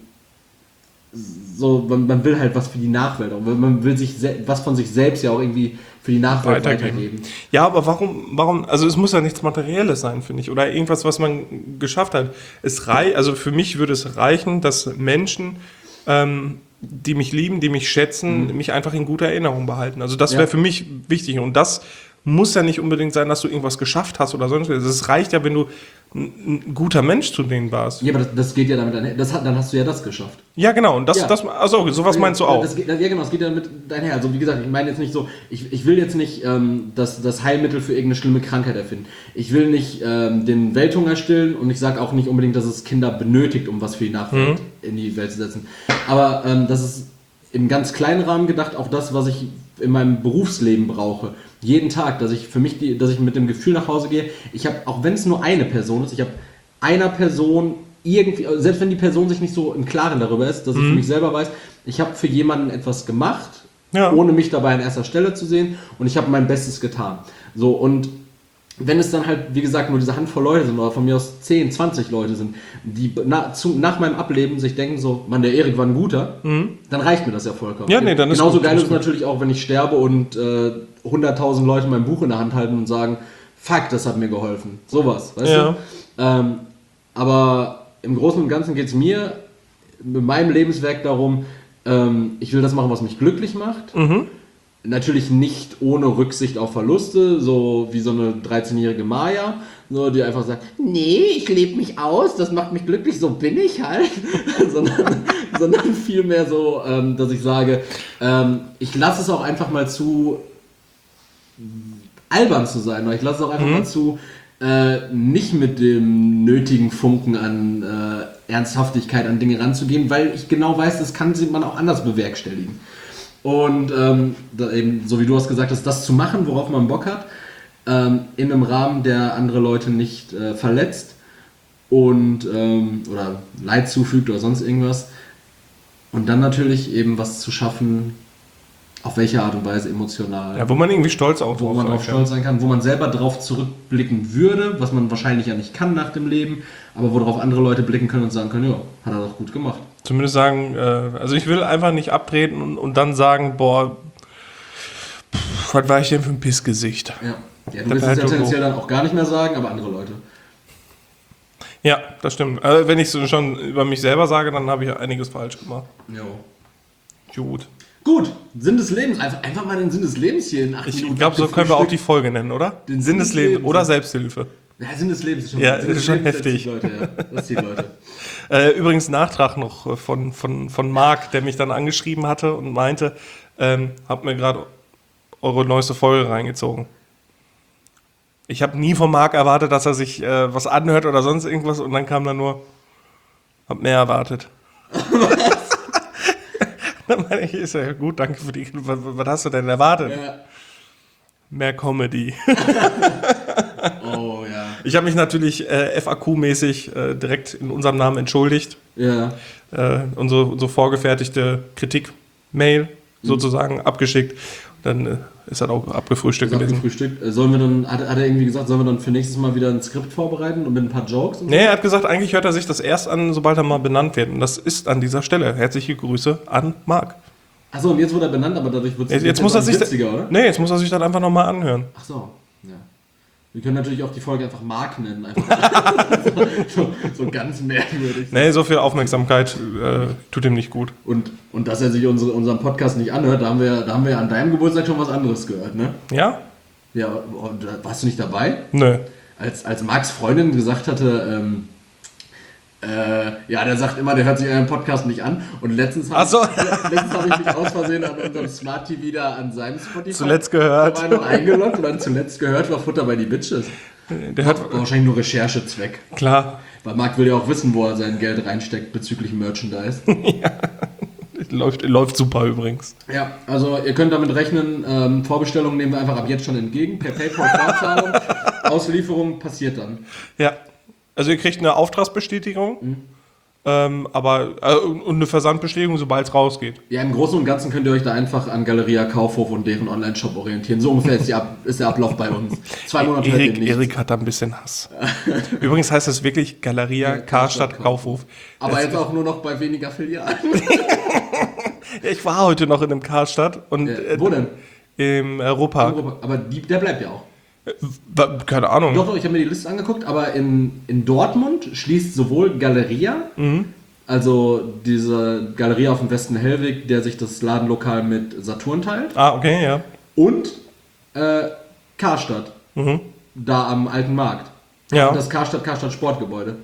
so, man will halt was für die Nachwelt, man will was von sich selbst ja auch irgendwie für die Nachwelt weitergeben. Ja, aber warum, also es muss ja nichts Materielles sein, finde ich, oder irgendwas, was man geschafft hat. Also für mich würde es reichen, dass Menschen, die mich lieben, die mich schätzen, mich einfach in guter Erinnerung behalten. Also das wäre für mich wichtig und das muss ja nicht unbedingt sein, dass du irgendwas geschafft hast oder sonst was. Es reicht ja, wenn du ein guter Mensch zu denen warst. Ja, aber das geht ja damit einher. Dann hast du ja das geschafft. Ja, genau. Und also sowas meinst du auch. Das geht ja damit einher. Also wie gesagt, ich meine jetzt nicht so, ich will jetzt nicht das Heilmittel für irgendeine schlimme Krankheit erfinden. Ich will nicht den Welthunger stillen und ich sage auch nicht unbedingt, dass es Kinder benötigt, um was für die Nachwelt in die Welt zu setzen. Aber das ist im ganz kleinen Rahmen gedacht auch das, was ich in meinem Berufsleben brauche. Jeden Tag, dass ich mit dem Gefühl nach Hause gehe, ich habe, auch wenn es nur eine Person ist, ich habe einer Person irgendwie, selbst wenn die Person sich nicht so im Klaren darüber ist, dass ich für mich selber weiß, ich habe für jemanden etwas gemacht, ohne mich dabei an erster Stelle zu sehen und ich habe mein Bestes getan. So, und wenn es dann halt, wie gesagt, nur diese Handvoll Leute sind oder von mir aus 10, 20 Leute sind, die nach meinem Ableben sich denken so, Mann, der Erik war ein guter, dann reicht mir das ja vollkommen. Ja, nee, dann ist genauso geil ist es natürlich auch, wenn ich sterbe und 100.000 Leute mein Buch in der Hand halten und sagen, fuck, das hat mir geholfen. Sowas, weißt du? Aber im Großen und Ganzen geht es mir mit meinem Lebenswerk darum, ich will das machen, was mich glücklich macht. Natürlich nicht ohne Rücksicht auf Verluste, so wie so eine 13-jährige Maya, so, die einfach sagt, nee, ich lebe mich aus, das macht mich glücklich, so bin ich halt, sondern vielmehr so, dass ich sage, ich lasse es auch einfach mal zu, albern zu sein, oder ich lasse es auch einfach mal zu, nicht mit dem nötigen Funken an Ernsthaftigkeit an Dinge ranzugehen, weil ich genau weiß, das kann man auch anders bewerkstelligen. Und eben, so wie du hast gesagt hast, das zu machen, worauf man Bock hat, in einem Rahmen, der andere Leute nicht verletzt und oder Leid zufügt oder sonst irgendwas. Und dann natürlich eben was zu schaffen, auf welche Art und Weise emotional. Ja, wo man irgendwie stolz auch wo man drauf stolz sein kann, wo man selber drauf zurückblicken würde, was man wahrscheinlich ja nicht kann nach dem Leben, aber worauf andere Leute blicken können und sagen können, ja, hat er doch gut gemacht. Zumindest sagen, also ich will einfach nicht abtreten und dann sagen, boah, was war ich denn für ein Pissgesicht? Ja, du willst es ja tendenziell dann auch gar nicht mehr sagen, aber andere Leute. Ja, das stimmt. Also wenn ich so schon über mich selber sage, dann habe ich einiges falsch gemacht. Jo. Gut, Sinn des Lebens. Einfach mal den Sinn des Lebens hier in 8 Minuten. Ich glaube, so können wir auch die Folge nennen, oder? Den Sinn des Lebens oder Selbsthilfe. Ja, Sinn des Lebens ist schon, ja, ist schon heftig. Das zieht Leute. Übrigens Nachtrag noch von Marc, der mich dann angeschrieben hatte und meinte, habt mir gerade eure neueste Folge reingezogen. Ich habe nie von Marc erwartet, dass er sich was anhört oder sonst irgendwas und dann kam dann nur, hab mehr erwartet. Dann meine ich, ist ja gut, danke für die. Was hast du denn erwartet? Ja. Mehr Comedy. Oh ja. Ich habe mich natürlich FAQ-mäßig direkt in unserem Namen entschuldigt. Ja. Unsere vorgefertigte Kritik-Mail sozusagen abgeschickt. Dann ist das auch abgefrühstückt gewesen. Sollen wir dann, hat er irgendwie gesagt, sollen wir dann für nächstes Mal wieder ein Skript vorbereiten und mit ein paar Jokes? Und so? Nee, er hat gesagt, eigentlich hört er sich das erst an, sobald er mal benannt wird. Und das ist an dieser Stelle. Herzliche Grüße an Marc. Achso, und jetzt wurde er benannt, aber dadurch wird es witziger, oder? Nee, jetzt muss er sich dann einfach nochmal anhören. Ach so, ja. Wir können natürlich auch die Folge einfach Marc nennen. Einfach so ganz merkwürdig. Nee, so viel Aufmerksamkeit tut ihm nicht gut. Und dass er sich unseren Podcast nicht anhört, da haben wir an deinem Geburtstag schon was anderes gehört, ne? Ja? Ja, und warst du nicht dabei? Nö. Als Marcs Freundin gesagt hatte, der sagt immer, der hört sich einen Podcast nicht an. Und letztens habe ich mich aus Versehen an unserem Smart TV da an seinem Spotify zuletzt gehört. War noch eingeloggt und dann zuletzt gehört war Futter bei die Bitches. Der hat wahrscheinlich nur Recherchezweck. Klar. Weil Marc will ja auch wissen, wo er sein Geld reinsteckt bezüglich Merchandise. Ja. Läuft super übrigens. Ja, also ihr könnt damit rechnen, Vorbestellungen nehmen wir einfach ab jetzt schon entgegen. Per PayPal-Vorzahlung. Auslieferung passiert dann. Ja. Also ihr kriegt eine Auftragsbestätigung, aber und eine Versandbestätigung, sobald es rausgeht. Ja, im Großen und Ganzen könnt ihr euch da einfach an Galeria Kaufhof und deren Online-Shop orientieren. So ungefähr ist der Ablauf bei uns. 2 Monate Erik hat da ein bisschen Hass. Übrigens heißt das wirklich Galeria Karstadt Kaufhof. Aber jetzt auch nur noch bei weniger Filialen. Ich war heute noch in einem Karstadt. Und, wo denn? Im Europa. Aber der bleibt ja auch. Keine Ahnung. Doch, ich habe mir die Liste angeguckt, aber in Dortmund schließt sowohl Galeria, also diese Galeria auf dem Westen Hellweg, der sich das Ladenlokal mit Saturn teilt. Ah, okay, ja. Und Karstadt, da am Alten Markt. Ja. Das Karstadt Sportgebäude.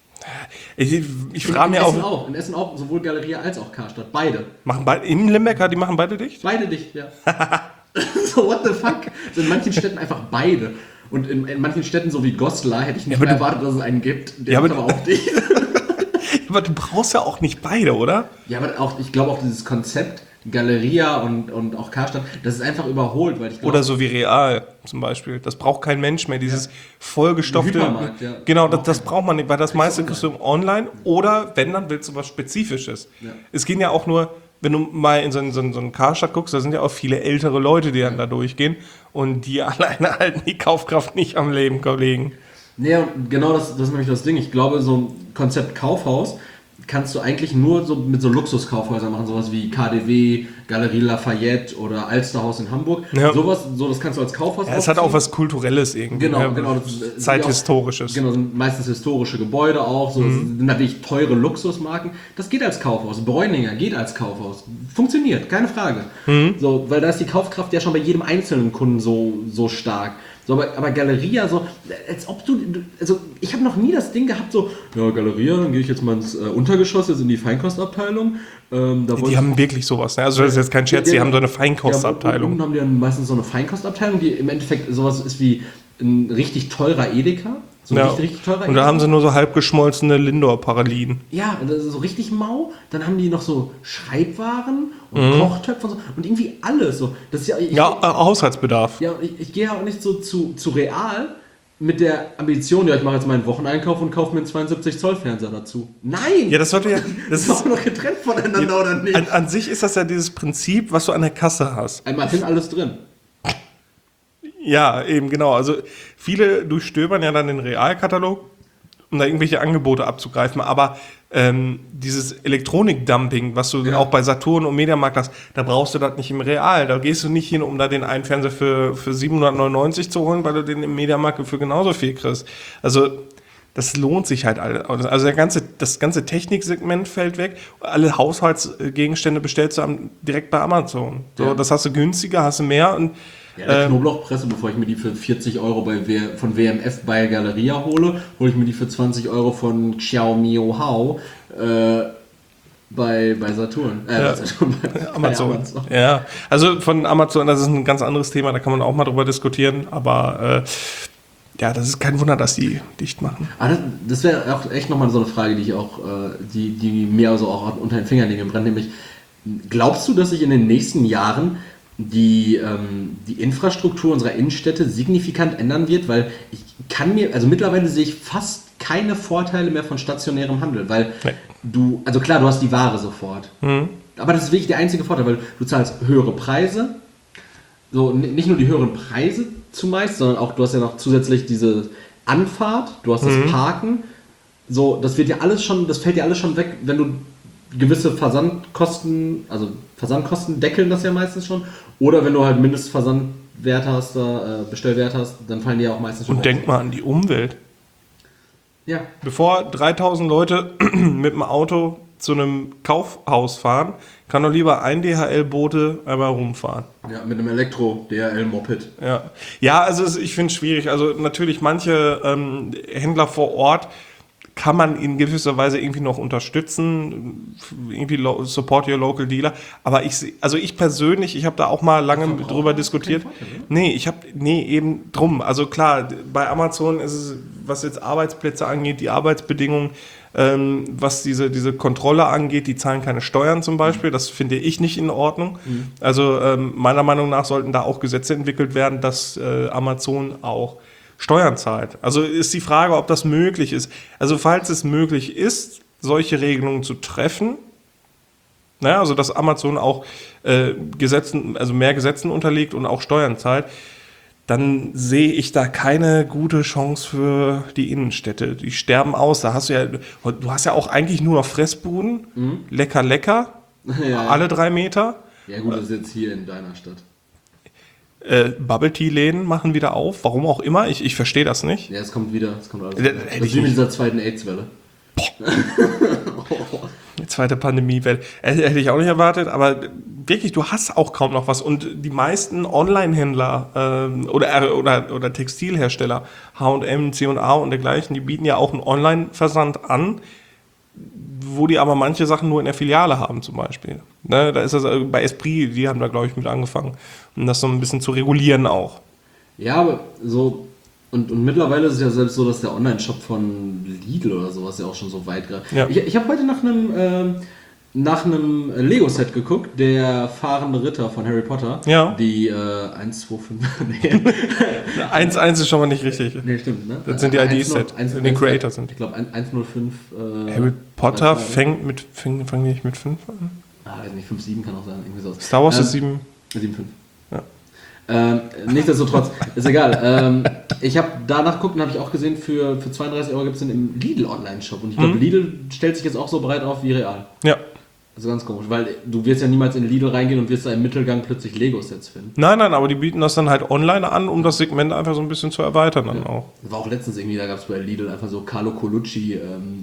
Ich frage mich auch. In Essen auch, sowohl Galeria als auch Karstadt, beide. Machen beide im Limbecker, die machen beide dicht? Beide dicht, ja. So, what the fuck? So in manchen Städten einfach beide. Und in manchen Städten, so wie Goslar, hätte ich nicht mehr erwartet, dass es einen gibt. Der ist aber auch dicht. Aber du brauchst ja auch nicht beide, oder? Ja, aber auch, ich glaube auch dieses Konzept Galeria und auch Karstadt, das ist einfach überholt, weil ich glaube... Oder so wie Real zum Beispiel. Das braucht kein Mensch mehr, dieses vollgestopfte... Hypermarkt, ja. Genau, das braucht man nicht, weil das meiste kriegst du online oder, wenn, dann willst du was Spezifisches. Ja. Es gehen ja auch nur... Wenn du mal in so einen Karstadt guckst, da sind ja auch viele ältere Leute, die dann da durchgehen und die alleine halten die Kaufkraft nicht am Leben, Kollegen. Nee, genau das ist nämlich das Ding. Ich glaube, so ein Konzept Kaufhaus kannst du eigentlich nur so mit so Luxuskaufhäusern machen, sowas wie KaDeWe, Galerie Lafayette oder Alsterhaus in Hamburg. Ja. Das kannst du als Kaufhaus es hat auch was Kulturelles irgendwie. Genau. Zeithistorisches. Genau, sind meistens historische Gebäude auch. So, sind natürlich teure Luxusmarken. Das geht als Kaufhaus. Bräuninger geht als Kaufhaus. Funktioniert, keine Frage. So, weil da ist die Kaufkraft ja schon bei jedem einzelnen Kunden so stark. So, aber Galeria, so, als ob also ich habe noch nie das Ding gehabt, so, ja, Galeria, dann gehe ich jetzt mal ins Untergeschoss, jetzt in die Feinkostabteilung. Die haben wirklich sowas, ne? Also das ist jetzt kein Scherz, die haben so eine Feinkostabteilung. Unten haben die dann meistens so eine Feinkostabteilung, die im Endeffekt sowas ist wie ein richtig teurer Edeka. So richtig teurer und da haben sie nur so halb geschmolzene Lindor-Parallelen. Ja, das ist so richtig mau. Dann haben die noch so Schreibwaren und Kochtöpfe und so. Und irgendwie alles so. Das ist Haushaltsbedarf. Ja, ich gehe ja auch nicht so zu Real mit der Ambition, ja, ich mache jetzt meinen Wocheneinkauf und kaufe mir einen 72 Zoll Fernseher dazu. Nein! Ja, das sollte ja. Das ist auch noch getrennt voneinander, oder nicht? An sich ist das ja dieses Prinzip, was du an der Kasse hast. Einmal hin, alles drin. Ja, eben genau. Also viele durchstöbern ja dann den Realkatalog, um da irgendwelche Angebote abzugreifen. Aber dieses Elektronikdumping, was du auch bei Saturn und Mediamarkt hast, da brauchst du das nicht im Real. Da gehst du nicht hin, um da den einen Fernseher für 799 zu holen, weil du den im Mediamarkt für genauso viel kriegst. Also das lohnt sich halt. Also das ganze Techniksegment fällt weg. Alle Haushaltsgegenstände bestellst du direkt bei Amazon. So, Ja. das hast du günstiger, hast du mehr und Ja, eine Knoblauchpresse, bevor ich mir die für 40 Euro von WMF bei Galeria hole ich mir die für 20 Euro von Xiaomi Hao bei Saturn. Ja. Bei Amazon. Ja, also von Amazon, das ist ein ganz anderes Thema, da kann man auch mal drüber diskutieren, aber ja, das ist kein Wunder, dass die dicht machen. Aber das wäre auch echt nochmal so eine Frage, die ich auch, die mir also auch unter den Fingernägeln brennt, nämlich, glaubst du, dass sich in den nächsten Jahren die Infrastruktur unserer Innenstädte signifikant ändern wird? Weil also mittlerweile sehe ich fast keine Vorteile mehr von stationärem Handel, weil also klar, du hast die Ware sofort, aber das ist wirklich der einzige Vorteil, weil du zahlst höhere Preise, so nicht nur die höheren Preise zumeist, sondern auch, du hast ja noch zusätzlich diese Anfahrt, du hast das Parken, so, das fällt dir alles schon weg, wenn du gewisse Versandkosten, also Versandkosten deckeln das ja meistens schon, oder wenn du halt Mindestversandwert hast, Bestellwert hast, dann fallen die ja auch meistens schon Und denk mal an die Umwelt. Ja. Bevor 3000 Leute mit dem Auto zu einem Kaufhaus fahren, kann doch lieber ein DHL-Bote einmal rumfahren. Ja, mit einem Elektro-DHL-Moped. Ja, also ich finde es schwierig. Also natürlich manche Händler vor Ort kann man in gewisser Weise irgendwie noch unterstützen, irgendwie support your local dealer, aber ich persönlich, ich habe da auch mal lange drüber diskutiert. Nee, eben drum. Also klar, bei Amazon ist es, was jetzt Arbeitsplätze angeht, die Arbeitsbedingungen, was diese Kontrolle angeht, die zahlen keine Steuern zum Beispiel, das finde ich nicht in Ordnung. Also meiner Meinung nach sollten da auch Gesetze entwickelt werden, dass Amazon auch Steuern zahlt. Also ist die Frage, ob das möglich ist. Also falls es möglich ist, solche Regelungen zu treffen, also dass Amazon auch mehr Gesetzen unterliegt und auch Steuern zahlt, dann sehe ich da keine gute Chance für die Innenstädte. Die sterben aus. Du hast ja auch eigentlich nur noch Fressbuden, lecker, alle 3 Meter. Ja gut, das ist jetzt hier in deiner Stadt. Bubble-Tea-Läden machen wieder auf, warum auch immer, ich verstehe das nicht. Ja, es kommt alles. Das ist wie mit dieser zweiten AIDS-Welle. Die zweite Pandemiewelle. Hätte ich auch nicht erwartet, aber wirklich, du hast auch kaum noch was. Und die meisten Online-Händler oder Textilhersteller, H&M, C&A und dergleichen, die bieten ja auch einen Online-Versand an, wo die aber manche Sachen nur in der Filiale haben zum Beispiel. Ne, da ist das bei Esprit, die haben da, glaube ich, mit angefangen, um das so ein bisschen zu regulieren auch. Ja, aber so, und mittlerweile ist es ja selbst so, dass der Online-Shop von Lidl oder sowas ja auch schon so weit gerade. Ja. Ich habe heute nach einem Lego-Set geguckt, der fahrende Ritter von Harry Potter. Ja. Die 125. 1.1 ist schon mal nicht richtig. Nee, stimmt, ne? Das sind die ID-Set, die Creator sind. Ich glaube 105. Harry Potter fängt nicht mit 5 an? Weiß nicht, 5,7 kann auch sein. Irgendwie so. Star Wars ist 7. 7,5. Ja. Nichtsdestotrotz, ist egal. Ich habe danach geguckt und habe ich auch gesehen, für 32 Euro gibt es den im Lidl Online-Shop. Und ich glaube, Lidl stellt sich jetzt auch so breit auf wie Real. Ja. Also ganz komisch, weil du wirst ja niemals in Lidl reingehen und wirst da im Mittelgang plötzlich Lego-Sets finden. Nein, aber die bieten das dann halt online an, um das Segment einfach so ein bisschen zu erweitern dann auch. Das war auch letztens irgendwie, da gab es bei Lidl einfach so Carlo Colucci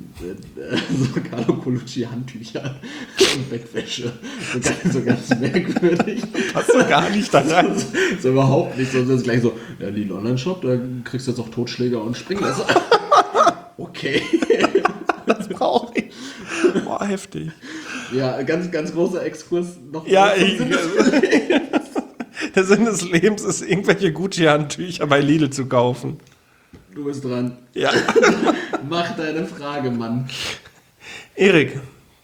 Handtücher und Bettwäsche. So ganz merkwürdig. Passt so gar nicht da rein. So überhaupt nicht. So, das ist gleich so, ja, Lidl Online-Shop, da kriegst du jetzt auch Totschläger und Springmesser. Okay. Das brauche ich. Boah, heftig. Ja, ganz großer Exkurs noch. Ja, der Sinn des Lebens ist, irgendwelche Gucci-Handtücher bei Lidl zu kaufen. Du bist dran. Ja. Mach deine Frage, Mann. Erik.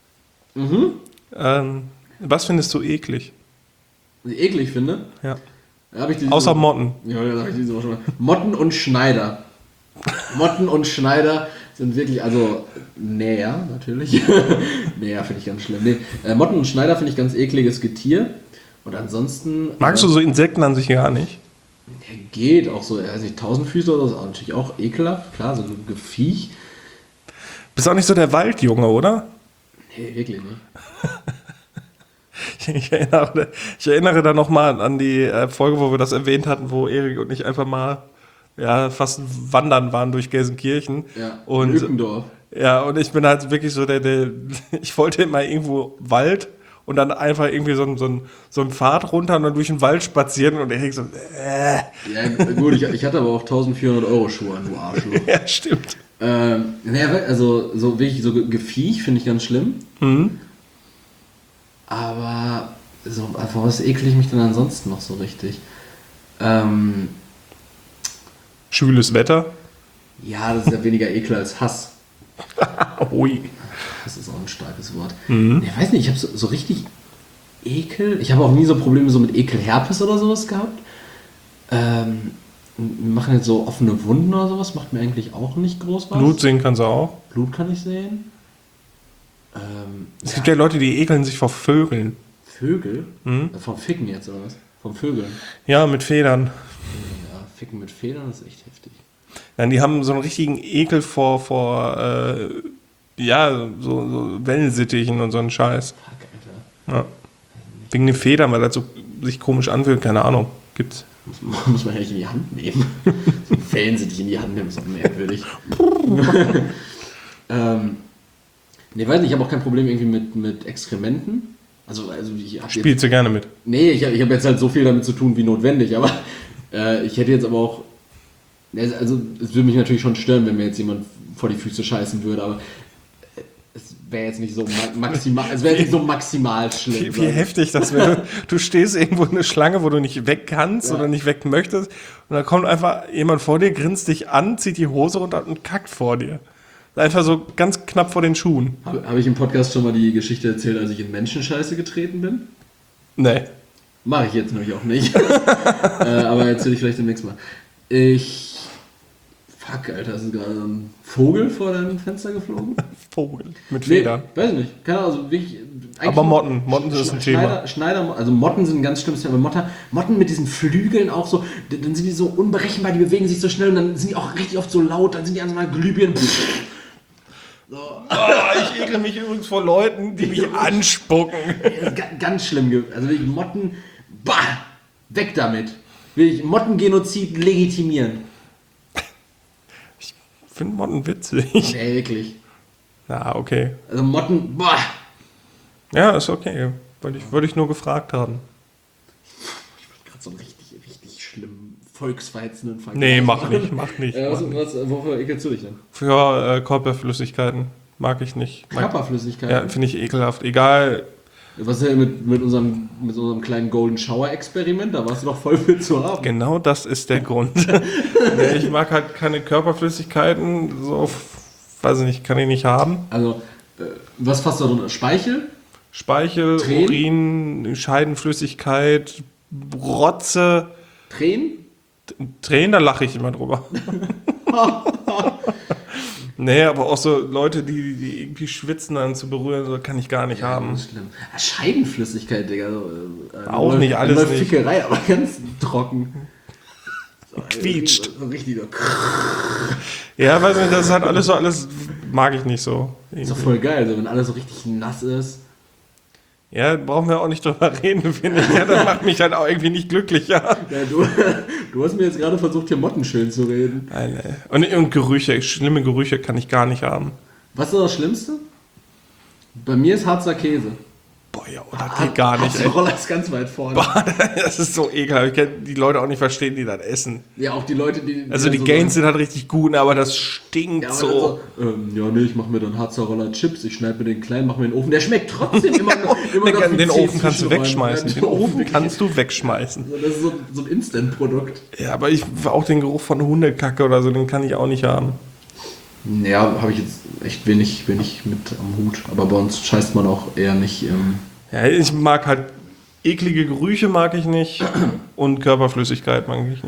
Was findest du eklig? Was ich eklig finde? Ja. Hab ich Außer Motten. Ja, das habe ich diese Woche schon mal. Motten und Schneider. Motten und Schneider sind wirklich, also näher natürlich. Näher finde ich ganz schlimm. Nee, Motten und Schneider finde ich ganz ekliges Getier. Und ansonsten... Magst du so Insekten an sich gar nicht? Geht auch so, also Tausendfüßler oder so, natürlich auch ekelhaft, klar, so ein Geviech. Bist auch nicht so der Waldjunge, oder? Nee, wirklich nicht. Ich erinnere da nochmal an die Folge, wo wir das erwähnt hatten, wo Erik und ich einfach mal fast wandern waren durch Gelsenkirchen. Ja, und Lückendorf. Ja, und ich bin halt wirklich so ich wollte immer irgendwo Wald und dann einfach irgendwie so ein Pfad runter und dann durch den Wald spazieren und Erik so, Ja, gut, ich hatte aber auch 1.400 € Schuhe an, du Arschloch. Ja, stimmt. Naja, also so wirklich so Geviech finde ich ganz schlimm. Mhm. Aber so, einfach was ekle ich mich denn ansonsten noch so richtig? Schwüles Wetter. Ja, das ist ja weniger Ekel als Hass. Ui. Das ist auch ein starkes Wort. Mhm. Ich weiß nicht, ich habe so richtig Ekel. Ich habe auch nie so Probleme so mit Ekelherpes oder sowas gehabt. Wir machen jetzt so offene Wunden oder sowas, macht mir eigentlich auch nicht groß was. Blut sehen kannst du auch. Blut kann ich sehen. Es gibt ja Leute, die ekeln sich vor Vögeln. Vögel? Vom Ficken jetzt oder was? Vom Vögeln? Ja, mit Federn. Ja, Ficken mit Federn ist echt heftig. Ja, die haben so einen richtigen Ekel vor so Wellensittichen und so einen Scheiß. Fuck, Alter. Ja. Wegen den Federn, weil das so sich komisch anfühlt, keine Ahnung. Gibt's. Muss man ja nicht in die Hand nehmen. So Wellensittich in die Hand nehmen, ist auch merkwürdig. Nee, weiß nicht, ich habe auch kein Problem irgendwie mit Exkrementen. Also ich hab Spielst du gerne mit? Nee, ich hab jetzt halt so viel damit zu tun wie notwendig, aber ich hätte jetzt aber auch, also es würde mich natürlich schon stören, wenn mir jetzt jemand vor die Füße scheißen würde, aber es wäre jetzt nicht so maximal schlimm. Wie heftig das wäre. Du stehst irgendwo in einer Schlange, wo du nicht weg kannst oder nicht weg möchtest und dann kommt einfach jemand vor dir, grinst dich an, zieht die Hose runter und kackt vor dir. Einfach so ganz knapp vor den Schuhen. Habe ich im Podcast schon mal die Geschichte erzählt, als ich in Menschenscheiße getreten bin? Nee. Mache ich jetzt nämlich auch nicht. Aber erzähle ich vielleicht demnächst mal. Fuck, Alter, ist gerade so ein Vogel vor deinem Fenster geflogen? Vogel. Mit Federn. Nee, weiß ich nicht. Keine Ahnung, also wirklich. Aber Motten ist ein Thema. Also Motten sind ein ganz schlimmes Thema. Motten mit diesen Flügeln auch so, dann sind die so unberechenbar, die bewegen sich so schnell und dann sind die auch richtig oft so laut, dann sind die an so einer Glühbirne. So. Ich ekel mich übrigens vor Leuten, die mich anspucken. Ganz schlimm. Also wirklich Motten, weg damit. Will ich Mottengenozid legitimieren. Ich finde Motten witzig. Nee, wirklich. Na, okay. Also Motten, Ja, ist okay. Wollte ich nur gefragt haben. Ich wollte gerade so einen richtig schlimmen volksverhetzenden Vergleich. Nee, mach nicht. Wofür ekelst du dich denn? Für Körperflüssigkeiten mag ich nicht. Körperflüssigkeiten? Ja, finde ich ekelhaft. Egal. Was ist denn mit unserem kleinen Golden Shower Experiment? Da warst du doch voll viel zu haben. Genau das ist der Grund. Nee, ich mag halt keine Körperflüssigkeiten. So, weiß ich nicht, kann ich nicht haben. Also, was fasst da drin? Speichel? Speichel, Tränen? Urin, Scheidenflüssigkeit, Rotze. Tränen, da lache ich immer drüber. Nee, aber auch so Leute, die irgendwie schwitzen, dann zu berühren, so kann ich gar nicht haben. Das ist schlimm. Scheidenflüssigkeit, Digga. Auch nicht, alles eine nicht. Fickerei, aber ganz trocken. So, Quietscht. So richtig so. Ja, weiß nicht, das ist halt alles mag ich nicht so. Ist doch voll geil, also wenn alles so richtig nass ist. Ja, brauchen wir auch nicht drüber reden, finde ich. Ja, das macht mich halt auch irgendwie nicht glücklicher. Ja, du hast mir jetzt gerade versucht, hier Motten schön zu reden. Und Gerüche, schlimme Gerüche kann ich gar nicht haben. Was ist das Schlimmste? Bei mir ist Harzer Käse. Boah, ja, das geht gar nicht, ey. Roller ist ganz weit vorne. Boah, das ist so ekelhaft. Ich kann die Leute auch nicht verstehen, die das essen. Ja, auch die Leute, die Also die so Gains sind halt richtig gut, aber das stinkt ja, so. Ich mache mir dann Harzer Roller Chips, ich schneide mir den klein, mache mir in den Ofen. Der schmeckt trotzdem immer noch Den Ofen kannst du Zwischenräume. wegschmeißen. Den Ofen kannst du wegschmeißen. Das ist so ein Instant-Produkt. Ja, aber auch den Geruch von Hundekacke oder so, den kann ich auch nicht haben. Ja, habe ich jetzt echt wenig mit am Hut. Aber bei uns scheißt man auch eher nicht. Ja, ich mag halt eklige Gerüche mag ich nicht und Körperflüssigkeit mag ich nicht.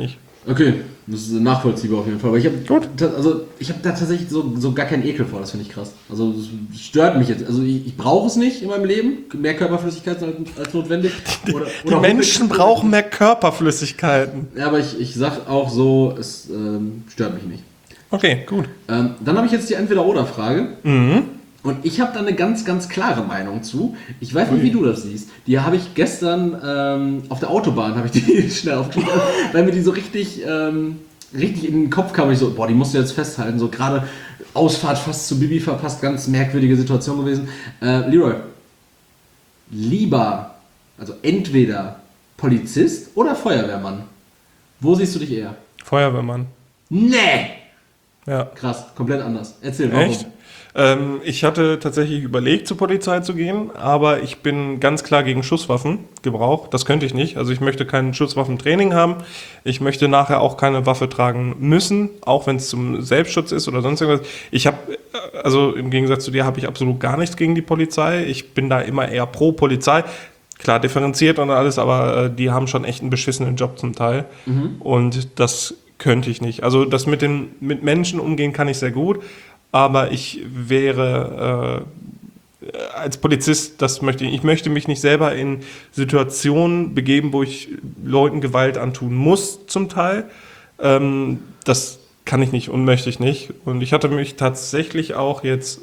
Okay, das ist nachvollziehbar auf jeden Fall. Aber ich habe da tatsächlich so gar keinen Ekel vor, das finde ich krass. Also das stört mich jetzt. Also ich brauche es nicht in meinem Leben, mehr Körperflüssigkeit als notwendig. Die Menschen brauchen mehr Körperflüssigkeiten. Ja, aber ich sag auch so, es stört mich nicht. Okay, gut. Dann habe ich jetzt die Entweder-Oder-Frage. Mhm. Und ich habe da eine ganz, ganz klare Meinung zu. Ich weiß nicht, wie du das siehst. Die habe ich gestern auf der Autobahn, habe ich die schnell aufgeschrieben, weil mir die so richtig in den Kopf kam. Und ich so, boah, die musst du jetzt festhalten. So gerade Ausfahrt fast zu Bibi verpasst, ganz merkwürdige Situation gewesen. Leroy, lieber, also entweder Polizist oder Feuerwehrmann? Wo siehst du dich eher? Feuerwehrmann. Nee! Ja. Krass, komplett anders. Erzähl, warum? Echt? Ich hatte tatsächlich überlegt, zur Polizei zu gehen, aber ich bin ganz klar gegen Schusswaffengebrauch. Das könnte ich nicht. Also ich möchte kein Schusswaffentraining haben. Ich möchte nachher auch keine Waffe tragen müssen, auch wenn es zum Selbstschutz ist oder sonst irgendwas. Ich habe, also im Gegensatz zu dir, habe ich absolut gar nichts gegen die Polizei. Ich bin da immer eher pro Polizei. Klar, differenziert und alles, aber die haben schon echt einen beschissenen Job zum Teil. Mhm. Und das könnte ich nicht. Also das mit Menschen umgehen kann ich sehr gut. Aber ich wäre als Polizist, ich möchte mich nicht selber in Situationen begeben, wo ich Leuten Gewalt antun muss, zum Teil. Das kann ich nicht und möchte ich nicht. Und ich hatte mich tatsächlich auch jetzt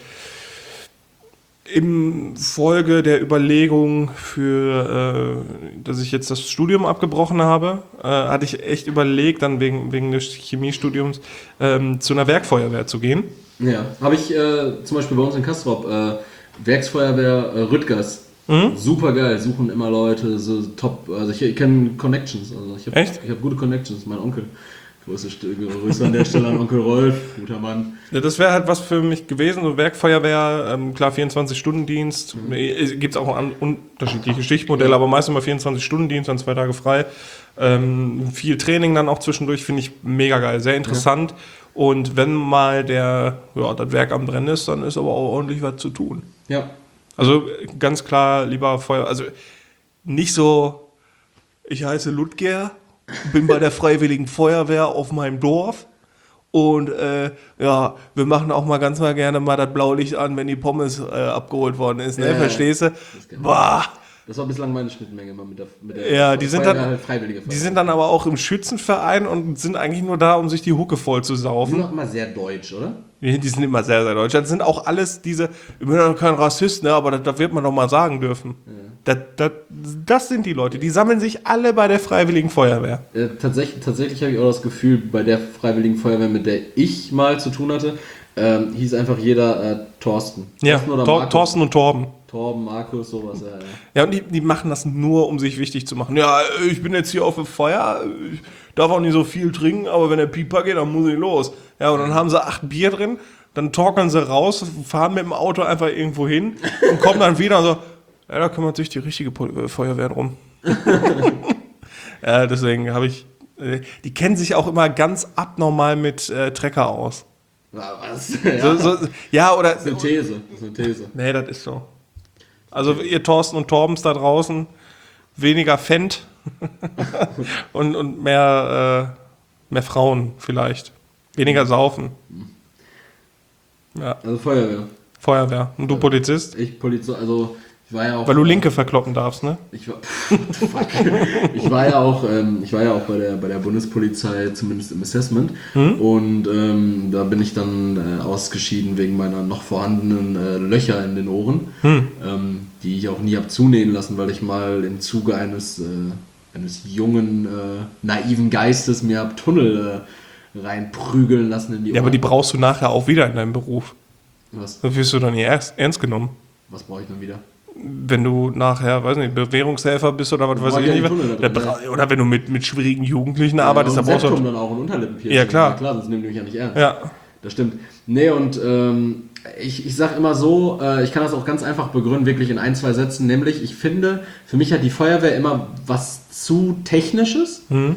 im Folge der Überlegung dass ich jetzt das Studium abgebrochen habe, hatte ich echt überlegt, dann wegen des Chemiestudiums zu einer Werkfeuerwehr zu gehen. Ja, habe ich zum Beispiel bei uns in Castrop, Werksfeuerwehr Rüttgers. Super geil, suchen immer Leute, so top, also ich kenne Connections, also ich habe gute Connections, mein Onkel. Grüße an der Stelle an Onkel Rolf, guter Mann. Ja, das wäre halt was für mich gewesen, so Werkfeuerwehr, klar 24-Stunden-Dienst, gibt es auch unterschiedliche Schichtmodelle, aber meistens immer 24-Stunden-Dienst, dann 2 Tage frei. Viel Training dann auch zwischendurch, finde ich mega geil, sehr interessant. Ja. Und wenn mal das Werk am Brennen ist, dann ist aber auch ordentlich was zu tun. Ja. Also ganz klar lieber Feuer, also nicht so, ich heiße Ludger, bin bei der Freiwilligen Feuerwehr auf meinem Dorf und wir machen auch mal gerne mal das Blaulicht an, wenn die Pommes abgeholt worden ist, ne? Verstehst du? Boah! Das war bislang meine Schnittmenge immer mit der ja, die sind Feuerwehr, Freiwillige Feuerwehr. Die sind dann aber auch im Schützenverein und sind eigentlich nur da, um sich die Hucke voll zu saufen. Die sind auch immer sehr deutsch, oder? Die sind immer sehr, sehr deutsch. Das sind auch alles diese, ich bin ja kein Rassist, ne, aber das wird man doch mal sagen dürfen. Ja. Das sind die Leute, die sammeln sich alle bei der Freiwilligen Feuerwehr. Tatsächlich habe ich auch das Gefühl, bei der Freiwilligen Feuerwehr, mit der ich mal zu tun hatte, hieß einfach jeder Thorsten. Ja, Thorsten und Torben. Torben, Markus, sowas, ja. Ja, und die machen das nur, um sich wichtig zu machen. Ja, ich bin jetzt hier auf dem Feuer, ich darf auch nicht so viel trinken, aber wenn der Pieper geht, dann muss ich los. Ja, und dann haben sie 8 Bier drin, dann torkeln sie raus, fahren mit dem Auto einfach irgendwo hin und kommen dann wieder und so, ja, da kümmert sich die richtige Feuerwehr drum. Ja, deswegen die kennen sich auch immer ganz abnormal mit Trecker aus. Was? Ja, oder... Das ist eine These. Nee, das ist so. Also ihr Thorsten und Torbens da draußen, weniger Fendt und mehr Frauen vielleicht. Weniger saufen. Ja. Also Feuerwehr. Und du Polizist? Ich Polizist, also ich war ja auch... Weil du Linke verkloppen darfst, ne? Ich war ja auch bei der Bundespolizei, zumindest im Assessment. Und da bin ich dann ausgeschieden wegen meiner noch vorhandenen Löcher in den Ohren, die ich auch nie habe zunähen lassen, weil ich mal im Zuge eines jungen, naiven Geistes mir hab Tunnel reinprügeln lassen in die Ohren. Ja, aber die brauchst du nachher auch wieder in deinem Beruf. Was? Dann wirst du dann nie ernst genommen. Was brauche ich dann wieder? Wenn du nachher, weiß nicht, Bewährungshelfer bist oder was weiß ich nicht. Oder wenn du mit schwierigen Jugendlichen arbeitest, dann brauchst du dann auch ein Unterlippenpiercing. Ja, klar. Ja, klar, sonst nehmen die mich ja nicht ernst. Ja. Das stimmt. Nee, und ich sag immer so, ich kann das auch ganz einfach begründen, wirklich in 1, 2 Sätzen, nämlich ich finde, für mich hat die Feuerwehr immer was zu Technisches,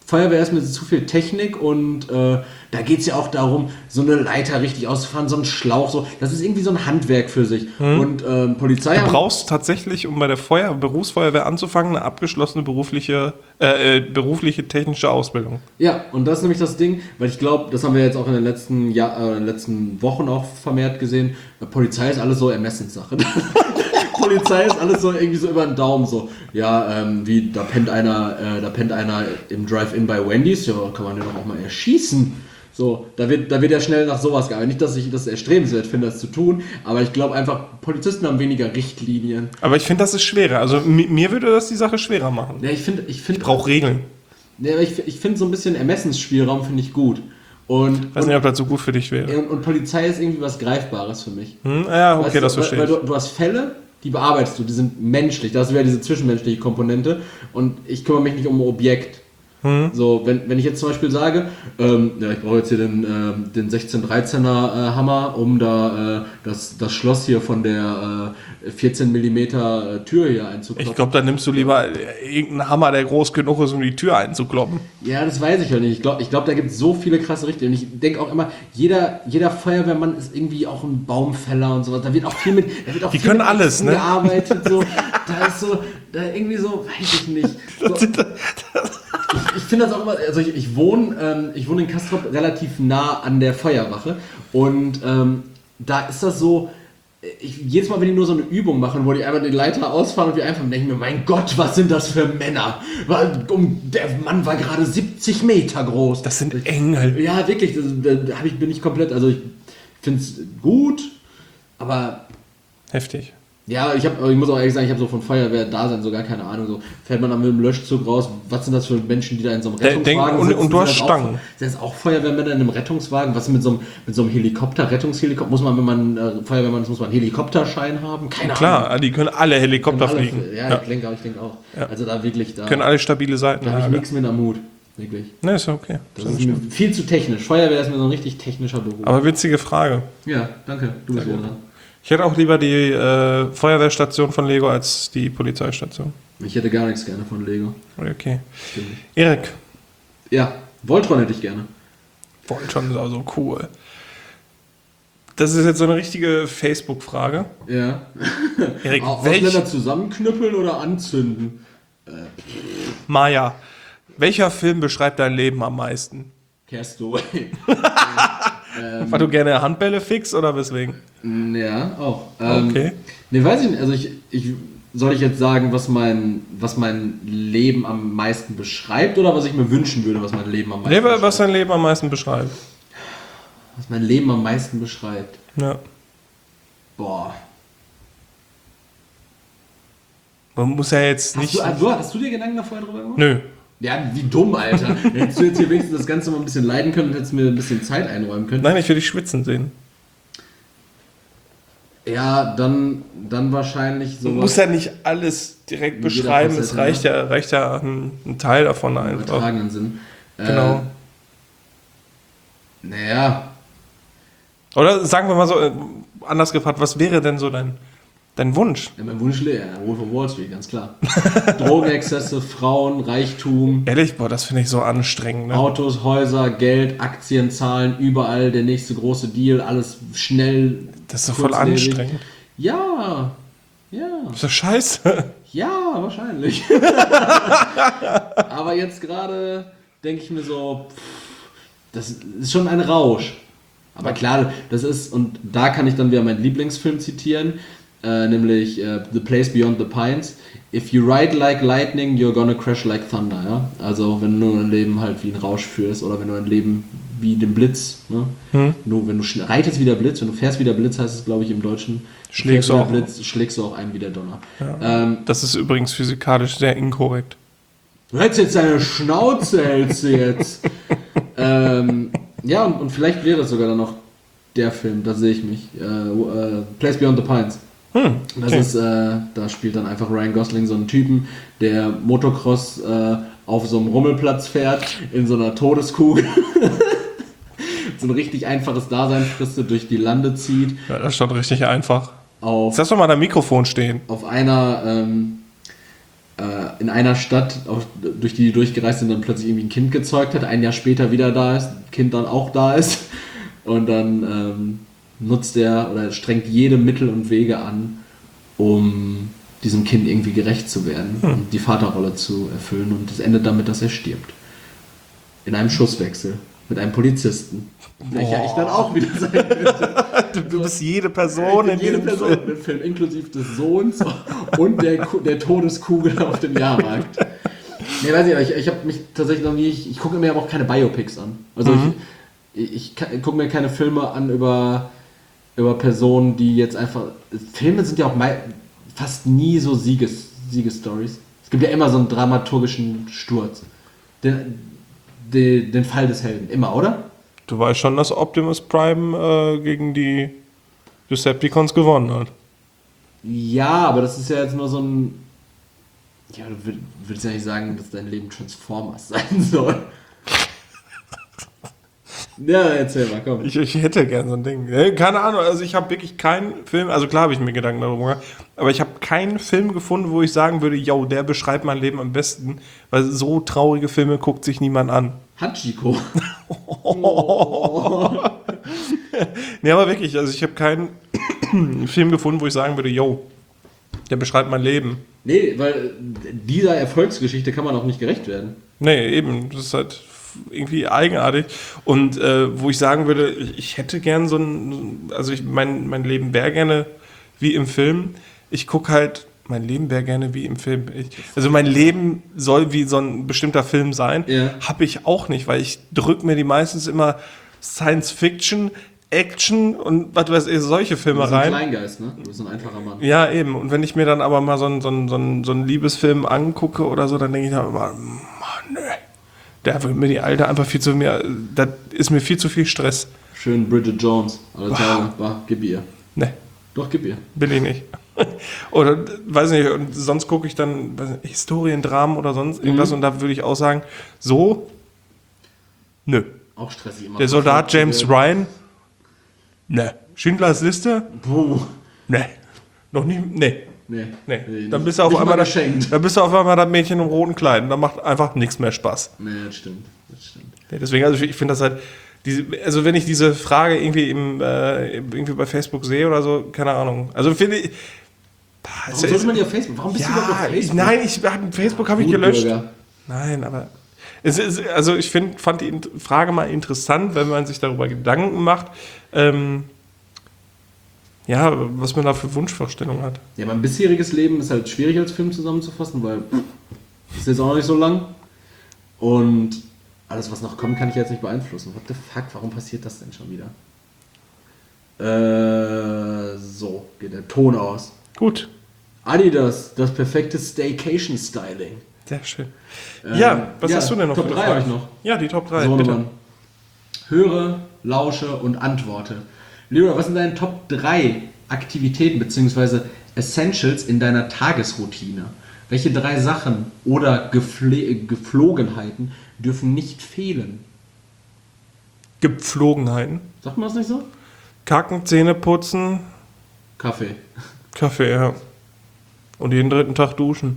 Feuerwehr ist mir zu viel Technik und da geht es ja auch darum, so eine Leiter richtig auszufahren, so einen Schlauch, so. Das ist irgendwie so ein Handwerk für sich. Und Polizei... Du brauchst tatsächlich, um bei der Berufsfeuerwehr anzufangen, eine abgeschlossene berufliche technische Ausbildung. Ja, und das ist nämlich das Ding, weil ich glaube, das haben wir jetzt auch in den letzten Wochen auch vermehrt gesehen, Polizei ist alles so Ermessenssache. Polizei ist alles so irgendwie so über den Daumen so. Ja, da pennt einer im Drive-In bei Wendy's, ja, kann man den doch auch mal erschießen. So, da wird ja schnell nach sowas gearbeitet. Nicht, dass ich das erstrebenswert finde, das zu tun, aber ich glaube einfach, Polizisten haben weniger Richtlinien. Aber ich finde, das ist schwerer. Also mir würde das die Sache schwerer machen. Ja, ich brauche Regeln. Ja, aber ich finde so ein bisschen Ermessensspielraum finde ich gut. Ich weiß nicht, ob das so gut für dich wäre. Und Polizei ist irgendwie was Greifbares für mich. Ja, okay, weißt du, das verstehe ich. Weil du hast Fälle, die bearbeitest du, die sind menschlich, da hast du wieder diese zwischenmenschliche Komponente und ich kümmere mich nicht um ein Objekt. So, wenn ich jetzt zum Beispiel sage, ich brauche jetzt hier den 1613er Hammer, um da das Schloss hier von der 14 mm Tür hier einzukloppen. Ich glaube, da nimmst du lieber irgendeinen Hammer, der groß genug ist, um die Tür einzukloppen. Ja, das weiß ich ja nicht. Ich glaube, da gibt es so viele krasse Richtlinien. Ich denke auch immer, jeder Feuerwehrmann ist irgendwie auch ein Baumfäller und sowas. Da wird auch viel mit die können alles, ne? gearbeitet. So. Da ist so, da irgendwie so, weiß ich nicht. So. Ich finde das auch immer, also ich wohne in Castrop relativ nah an der Feuerwache und da ist das so, jedes Mal, wenn die nur so eine Übung machen, wo die einfach den Leiter ausfahren und wir einfach denken mir, mein Gott, was sind das für Männer? Der Mann war gerade 70 Meter groß. Das sind Engel. Ja, wirklich, bin ich komplett, also ich finde es gut, aber... Heftig. Ja, ich muss auch ehrlich sagen, ich habe so von Feuerwehr-Dasein so gar keine Ahnung. So fährt man dann mit dem Löschzug raus, was sind das für Menschen, die da in so einem Rettungswagen sitzen? Und du hast Stangen. Sind das auch Feuerwehrmänner in einem Rettungswagen? Was mit so einem Helikopter, Rettungshelikopter? Muss man, wenn man Feuerwehrmann ist, muss man einen Helikopterschein haben? Keine Ahnung. Klar, die können alle Helikopter fliegen. Ja, ich denke auch. Ja. Also da wirklich, können alle stabile Seiten haben. Da habe ich nichts mit am Mut. Wirklich. Ne, ist okay. Das ist mir viel zu technisch. Feuerwehr ist mir so ein richtig technischer Beruf. Aber witzige Frage. Ja, danke. Du bist wieder dran. Ich hätte auch lieber die Feuerwehrstation von Lego als die Polizeistation. Ich hätte gar nichts gerne von Lego. Okay. Erik. Ja, Voltron hätte ich gerne. Voltron ist auch so cool. Das ist jetzt so eine richtige Facebook-Frage. Ja. Erik, Ausländer zusammenknüppeln oder anzünden? Maja, welcher Film beschreibt dein Leben am meisten? Castaway. Weil du gerne Handbälle fix oder weswegen? Ja, auch. Okay. Ne, weiß ich nicht. Also soll ich jetzt sagen, was mein Leben am meisten beschreibt oder was ich mir wünschen würde, was mein Leben am meisten beschreibt? Was dein Leben am meisten beschreibt. Was mein Leben am meisten beschreibt? Ja. Boah. Man muss ja jetzt nicht... Hast du dir Gedanken da vorher drüber gemacht? Nö. Ja, wie dumm, Alter. Hättest du jetzt hier wenigstens das Ganze mal ein bisschen leiden können und hättest mir ein bisschen Zeit einräumen können. Nein, ich will dich schwitzen sehen. Ja, dann wahrscheinlich sowas. Du musst ja nicht alles direkt beschreiben, es reicht ja ein Teil davon einfach. Im übertragenen Sinn. Genau. Naja. Oder sagen wir mal so, anders gefragt, was wäre denn so dein Wunsch? Ja, mein Wunsch leer, Wolf of Wall Street, ganz klar. Drogenexzesse, Frauen, Reichtum. Ehrlich, boah, das finde ich so anstrengend. Ne? Autos, Häuser, Geld, Aktien, Zahlen, überall der nächste große Deal, alles schnell. Das ist so voll anstrengend. Ja. Ist das scheiße? Ja, wahrscheinlich. Aber jetzt gerade denke ich mir so, das ist schon ein Rausch. Aber klar, das ist, und da kann ich dann wieder meinen Lieblingsfilm zitieren, nämlich The Place Beyond the Pines. If you ride like lightning, you're gonna crash like thunder. Ja? Also wenn du ein Leben halt wie ein Rausch führst oder wenn du ein Leben wie den Blitz, ne? Nur wenn du reitest wie der Blitz, wenn du fährst wie der Blitz, heißt es glaube ich im Deutschen, schlägst du auch ein wie der Donner. Ja. Das ist übrigens physikalisch sehr inkorrekt. Du hältst jetzt deine Schnauze, ja, und vielleicht wäre es sogar dann noch der Film, da sehe ich mich. Place Beyond the Pines. Das ist, da spielt dann einfach Ryan Gosling so einen Typen, der Motocross auf so einem Rummelplatz fährt, in so einer Todeskugel. So ein richtig einfaches Dasein fristet, durch die Lande zieht. Ja, das ist schon richtig einfach. Lass doch mal dein Mikrofon stehen. Auf einer, wie nennt man das? in einer Stadt, durch die durchgereist sind, dann plötzlich irgendwie ein Kind gezeugt hat, ein Jahr später wieder da ist, Kind dann auch da ist und dann nutzt er oder strengt jede Mittel und Wege an, um diesem Kind irgendwie gerecht zu werden und die Vaterrolle zu erfüllen, und es endet damit, dass er stirbt. In einem Schusswechsel mit einem Polizisten, welcher ich dann auch wieder sein könnte. Du bist jede Person in jede diesem Person Film. im Film, inklusive des Sohns und der Todeskugel auf dem Jahrmarkt. Nee, weiß ich nicht, ich habe mich tatsächlich noch nie, ich gucke mir aber auch keine Biopics an. Also ich gucke mir keine Filme an über Personen, die jetzt einfach, Filme sind ja auch fast nie so Siegesstories. Es gibt ja immer so einen dramaturgischen Sturz. Den Fall des Helden, immer, oder? Du weißt schon, dass Optimus Prime gegen die Decepticons gewonnen hat. Ja, aber das ist ja jetzt nur so ein... Ja, du würdest ja nicht sagen, dass dein Leben Transformers sein soll. Ja, erzähl mal, komm. Ich hätte gern so ein Ding. Keine Ahnung, also ich habe wirklich keinen Film, also klar habe ich mir Gedanken darüber gemacht, aber ich habe keinen Film gefunden, wo ich sagen würde, yo, der beschreibt mein Leben am besten, weil so traurige Filme guckt sich niemand an. Hachiko. Nee, aber wirklich, also ich habe keinen Film gefunden, wo ich sagen würde, yo, der beschreibt mein Leben. Nee, weil dieser Erfolgsgeschichte kann man auch nicht gerecht werden. Nee, eben, das ist halt irgendwie eigenartig. Und wo ich sagen würde, ich hätte gern so ein, also mein Leben wäre gerne wie im Film. Ich gucke halt, mein Leben wäre gerne wie im Film. Also mein Leben soll wie so ein bestimmter Film sein. Ja. Habe ich auch nicht, weil ich drücke mir die meistens immer Science Fiction, Action und was weiß ich, solche Filme Du bist ein rein. Kleingeist, ne? Du bist ein einfacher Mann. Ja, eben. Und wenn ich mir dann aber mal so einen Liebesfilm angucke oder so, dann denke ich dann immer, Mann, nö. Da wird mir die Alte einfach viel zu mir, das ist mir viel zu viel Stress. Schön Bridget Jones. Alle Tage. Bah, gib ihr. Ne, Doch, gib ihr. bin ich nicht. Oder, weiß nicht, und sonst gucke ich dann Historiendramen oder sonst irgendwas und da würde ich auch sagen, so, nö. Auch stressig immer. Der Soldat James Ryan, ne. Schindlers Liste, Puh. ne. Noch nie, ne. Nee. Dann bist du auf nicht mal einmal geschenkt. dann bist du auf einmal das Mädchen im roten Kleid und dann macht einfach nichts mehr Spaß. Nee, das stimmt. Ja, deswegen, also ich finde das halt, also wenn ich diese Frage irgendwie irgendwie bei Facebook sehe oder so, keine Ahnung. Also finde ich. Warum sollte man die auf Facebook? Warum bist du überhaupt auf Facebook? Facebook habe ich gelöscht. Wutbürger. Nein, aber also ich fand die Frage mal interessant, wenn man sich darüber Gedanken macht, ja, was man da für Wunschvorstellungen hat. Ja, mein bisheriges Leben ist halt schwierig als Film zusammenzufassen, weil ist jetzt auch noch nicht so lang. Und alles, was noch kommt, kann ich jetzt nicht beeinflussen. What the fuck, warum passiert das denn schon wieder? So, geht der Ton aus. Gut, Adidas, das perfekte Staycation-Styling. sehr schön. Ja, was hast du denn noch Top für 3 eine habe Frage? ich noch. Ja, die Top 3, Sohnemann. Höre, lausche und antworte. Leroy, was sind deine Top 3 Aktivitäten bzw. Essentials in deiner Tagesroutine? Welche 3 Sachen oder Geflogenheiten dürfen nicht fehlen? Gepflogenheiten. Sagt man das nicht so? Kacken, Zähne putzen, Kaffee. Kaffee, ja. Und jeden 3. Tag duschen.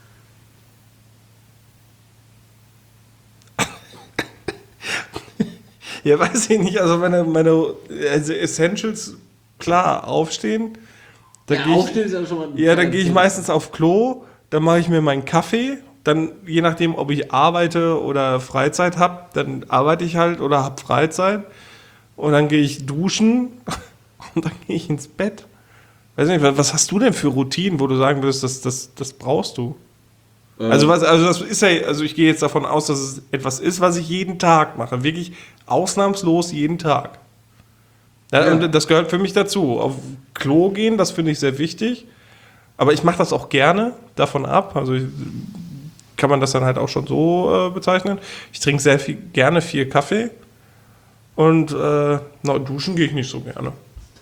Ja, weiß ich nicht. Also meine Essentials, klar, aufstehen. Dann Ja, gehe aufstehen ist ja schon mal... ja, dann gehe ich meistens auf Klo, dann mache ich mir meinen Kaffee. Dann, je nachdem, ob ich arbeite oder Freizeit habe, dann arbeite ich halt oder habe Freizeit. Und dann gehe ich duschen und dann gehe ich ins Bett. Weiß nicht, was hast du denn für Routinen, wo du sagen würdest, das brauchst du? Also das ist ja, also ich gehe jetzt davon aus, dass es etwas ist, was ich jeden Tag mache. Wirklich ausnahmslos jeden Tag. Ja. Und das gehört für mich dazu. Auf Klo gehen, das finde ich sehr wichtig. Aber ich mache das auch gerne davon ab. Also kann man das dann halt auch schon so bezeichnen. Ich trinke gerne viel Kaffee. Und duschen gehe ich nicht so gerne.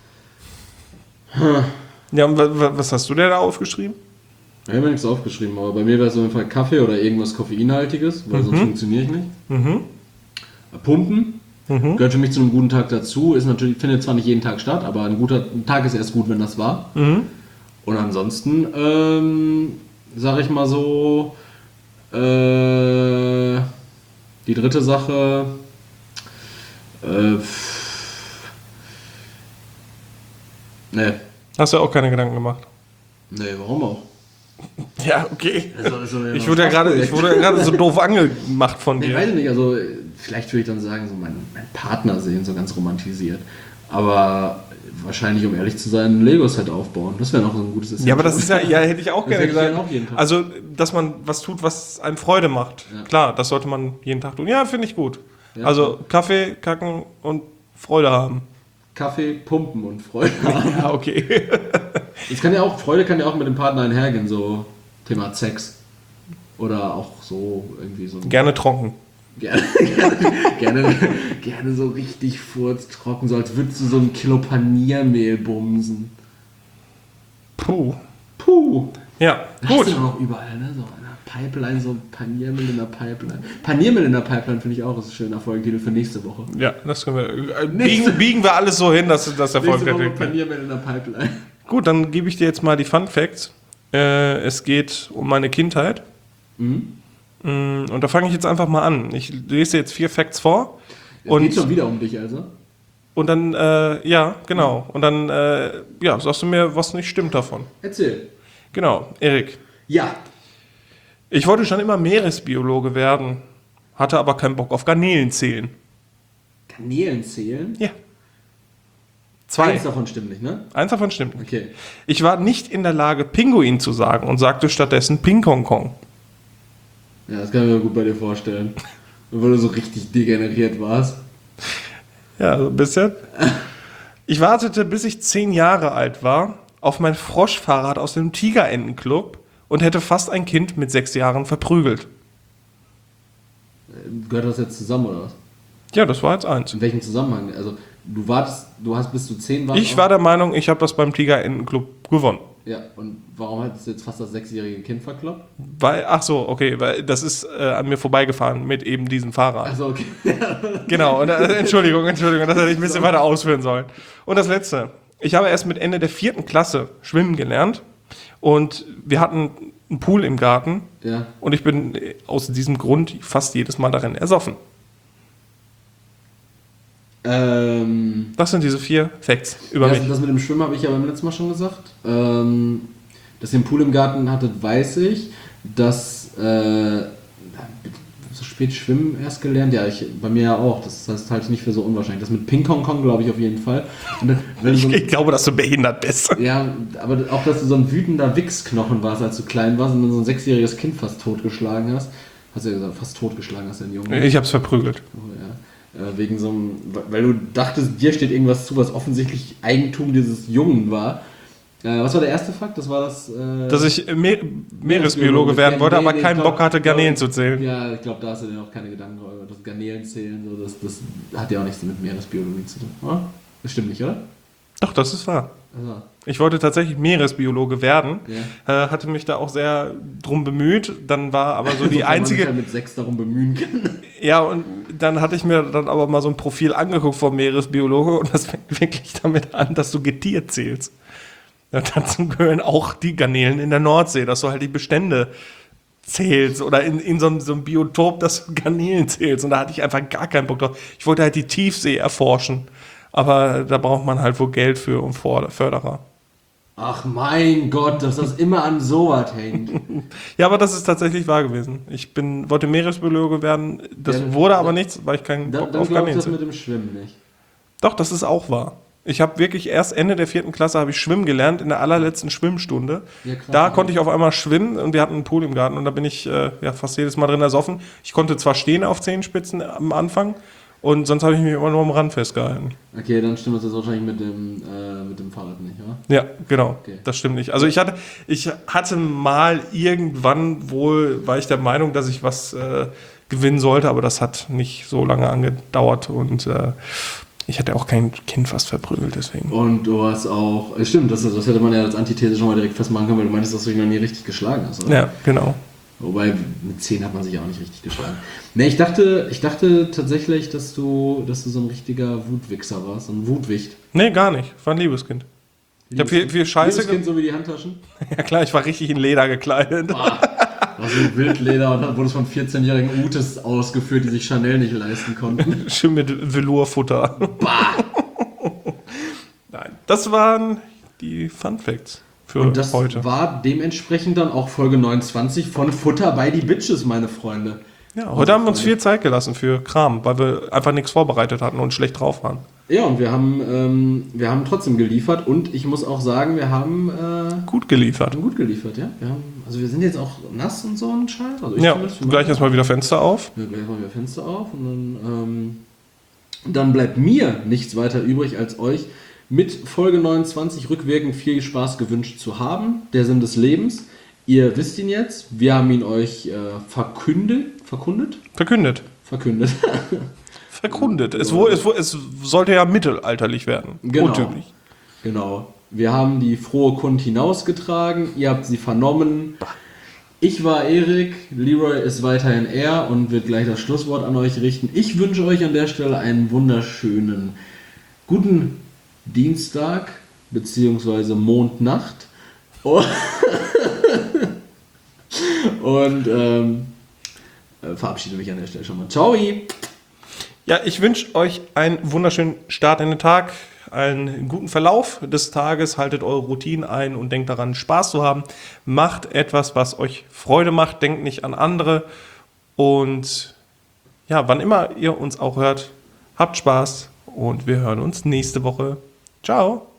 Ja, und was hast du denn da aufgeschrieben? Ich habe mir nichts aufgeschrieben, aber bei mir wäre es auf jeden Fall Kaffee oder irgendwas Koffeinhaltiges, weil sonst funktioniere ich nicht. Pumpen gehört für mich zu einem guten Tag dazu. Findet zwar nicht jeden Tag statt, aber ein guter Tag ist erst gut, wenn das war. Und ansonsten sag ich mal so, die dritte Sache, ne. Hast du auch keine Gedanken gemacht? Nee, warum auch? Ja, okay. Also, Ich wurde ja gerade so doof angemacht von Nee, dir. weiß ich nicht, also vielleicht würde ich dann sagen, so mein Partner sehen, so ganz romantisiert. Aber wahrscheinlich, um ehrlich zu sein, ein Lego-Set aufbauen. Das wäre noch so ein gutes Essential. Ja, aber das ist ja hätte ich auch Das gerne hätte ich gesagt. gerne auch jeden Tag. Also, dass man was tut, was einem Freude macht. Ja. Klar, das sollte man jeden Tag tun. Ja, finde ich gut. Ja, Also, Kaffee, kacken und Freude haben. Kaffee, Pumpen und Freude haben. Ja, okay. Freude kann ja auch mit dem Partner einhergehen, so Thema Sex. Oder auch so irgendwie so. Gerne trocken. Gerne so richtig furztrocken, so als würdest du so ein Kilo Paniermehl bumsen. Puh. Puh. Ja, Das gut. ist ja auch überall, ne? So in der Pipeline, so Paniermehl in der Pipeline. Paniermehl in der Pipeline finde ich auch ein schöner Folgentitel für nächste Woche. Ja, das können wir. Biegen wir alles so hin, dass der Folge Nächste Woche kriegt. Paniermehl in der Pipeline. Gut, dann gebe ich dir jetzt mal die Fun Facts. Es geht um meine Kindheit. Und da fange ich jetzt einfach mal an. Ich lese dir jetzt 4 Facts vor. Es geht schon wieder um dich, also. Und dann, ja, genau. Und dann, sagst du mir, was nicht stimmt davon. Erzähl. Genau, Erik. Ja. Ich wollte schon immer Meeresbiologe werden, hatte aber keinen Bock auf Garnelen zählen. Kanälen zählen? Ja. 2. Eins davon stimmt nicht, ne? Eins davon stimmt nicht. Okay. Ich war nicht in der Lage, Pinguin zu sagen und sagte stattdessen Ping-Kong-Kong. Ja, das kann ich mir gut bei dir vorstellen. Weil du so richtig degeneriert warst. Ja, so ein bisschen. Ich wartete, bis ich 10 Jahre alt war, auf mein Froschfahrrad aus dem Tigerentenclub und hätte fast ein Kind mit 6 Jahren verprügelt. Gehört das jetzt zusammen, oder was? Ja, das war jetzt 1. In welchem Zusammenhang? Also, du hast bis du 10 warst. Ich war der Meinung, ich habe das beim Tigerentenclub gewonnen. Ja, und warum hat es jetzt fast das 6-jährige Kind verkloppt? Weil, ach so, okay, weil das ist an mir vorbeigefahren mit eben diesem Fahrrad. Also, okay. Genau, und, Entschuldigung, das hätte ich ein bisschen weiter ausführen sollen. Und das Letzte, ich habe erst mit Ende der 4. Klasse schwimmen gelernt und wir hatten einen Pool im Garten Ja. und ich bin aus diesem Grund fast jedes Mal darin ersoffen. Das sind diese 4 Facts über mich. Das mit dem Schwimmen habe ich ja beim letzten Mal schon gesagt. Dass ihr einen Pool im Garten hattet, weiß ich. Dass so spät schwimmen erst gelernt, ja, bei mir ja auch. Das halte ich nicht für so unwahrscheinlich. Das mit Ping-Kong-Kong glaube ich auf jeden Fall. Und dann, wenn du so Ich glaube, dass du behindert bist. ja, aber auch, dass du so ein wütender Wichsknochen warst, als du klein warst und dann so ein 6-jähriges Kind fast totgeschlagen hast. Hast du ja gesagt, fast totgeschlagen hast du den Jungen. Ich habe es verprügelt. Oh, ja. Wegen so einem, weil du dachtest, dir steht irgendwas zu, was offensichtlich Eigentum dieses Jungen war. Was war der erste Fakt? Das war das... Dass ich Meeresbiologe werden wollte, aber keinen Bock hatte, Garnelen zu zählen. Ja, ich glaube, da hast du dir auch keine Gedanken darüber. Das Garnelen zählen, so, das hat ja auch nichts mit Meeresbiologie zu tun. Oder? Das stimmt nicht, oder? Doch, das ist wahr. Also, Ich wollte tatsächlich Meeresbiologe werden, ja. hatte mich da auch sehr drum bemüht. Dann war aber so die so kann man sich einzige... ja mit 6 darum bemühen kann. Ja, und dann hatte ich mir dann aber mal so ein Profil angeguckt vom Meeresbiologe und das fängt wirklich damit an, dass du Getier zählst. Ja, dazu gehören auch die Garnelen in der Nordsee, dass du halt die Bestände zählst oder in so einem Biotop, dass du Garnelen zählst. Und da hatte ich einfach gar keinen Bock drauf. Ich wollte halt die Tiefsee erforschen, aber da braucht man halt wohl Geld für und Förderer. Ach mein Gott, dass das immer an sowas hängt. Ja, aber das ist tatsächlich wahr gewesen. Ich wollte Meeresbiologe werden, das Ja, wurde aber nichts, weil ich keinen Dann Bock auf glaube ich Garnelen das hatte. mit dem Schwimmen nicht. Doch, das ist auch wahr. Ich habe wirklich erst Ende der 4. Klasse habe ich schwimmen gelernt, in der allerletzten Schwimmstunde. Ja, krass, Da ja. konnte ich auf einmal schwimmen und wir hatten einen Pool im Garten und da bin ich fast jedes Mal drin ersoffen. Ich konnte zwar stehen auf Zehenspitzen am Anfang und sonst habe ich mich immer nur am Rand festgehalten. Okay, dann stimmt das jetzt wahrscheinlich mit dem Fahrrad nicht, oder? Ja, genau, Okay. das stimmt nicht. Also ich hatte mal irgendwann wohl, war ich der Meinung, dass ich was gewinnen sollte, aber das hat nicht so lange angedauert und ich hatte auch kein Kind fast verprügelt, deswegen. Und du hast auch, stimmt, das hätte man ja als Antithese schon mal direkt festmachen können, weil du meintest, dass du dich noch nie richtig geschlagen hast, oder? Ja, genau. Wobei, mit 10 hat man sich auch nicht richtig geschlagen. Ne, ich dachte tatsächlich, dass du so ein richtiger Wutwichser warst, so ein Wutwicht. Nee, gar nicht. War ein Liebeskind. Ich habe viel Scheiße. Kind so wie die Handtaschen? Ja klar, ich war richtig in Leder gekleidet. Also Wildleder und dann wurde es von 14-jährigen Utes ausgeführt, die sich Chanel nicht leisten konnten. Schön mit Velourfutter. Bah! Nein, das waren die Fun Facts für Und das heute. war dementsprechend dann auch Folge 29 von Futter bei die Bitches, meine Freunde. Ja, heute haben wir uns viel Zeit gelassen für Kram, weil wir einfach nichts vorbereitet hatten und schlecht drauf waren. Ja, und wir haben trotzdem geliefert und ich muss auch sagen, wir haben Gut geliefert. gut geliefert, ja. Also wir sind jetzt auch nass und so ein Scheiß. Also ich Ja, zumindest. gleich erstmal wieder Fenster auf. Ja, gleich mal wieder Fenster auf und dann bleibt mir nichts weiter übrig, als euch mit Folge 29 rückwirkend viel Spaß gewünscht zu haben. Der Sinn des Lebens. Ihr wisst ihn jetzt. Wir haben ihn euch verkündet. Verkündet. Es sollte ja mittelalterlich werden. Genau. Urtümlich. Genau. Wir haben die frohe Kund hinausgetragen. Ihr habt sie vernommen. Ich war Erik. Leroy ist weiterhin er und wird gleich das Schlusswort an euch richten. Ich wünsche euch an der Stelle einen wunderschönen guten Dienstag bzw. Mondnacht. Und verabschiede mich an der Stelle schon mal. Ciao! Ja, ich wünsche euch einen wunderschönen Start in den Tag, einen guten Verlauf des Tages, haltet eure Routinen ein und denkt daran, Spaß zu haben. Macht etwas, was euch Freude macht, denkt nicht an andere. Und ja, wann immer ihr uns auch hört, habt Spaß und wir hören uns nächste Woche. Ciao!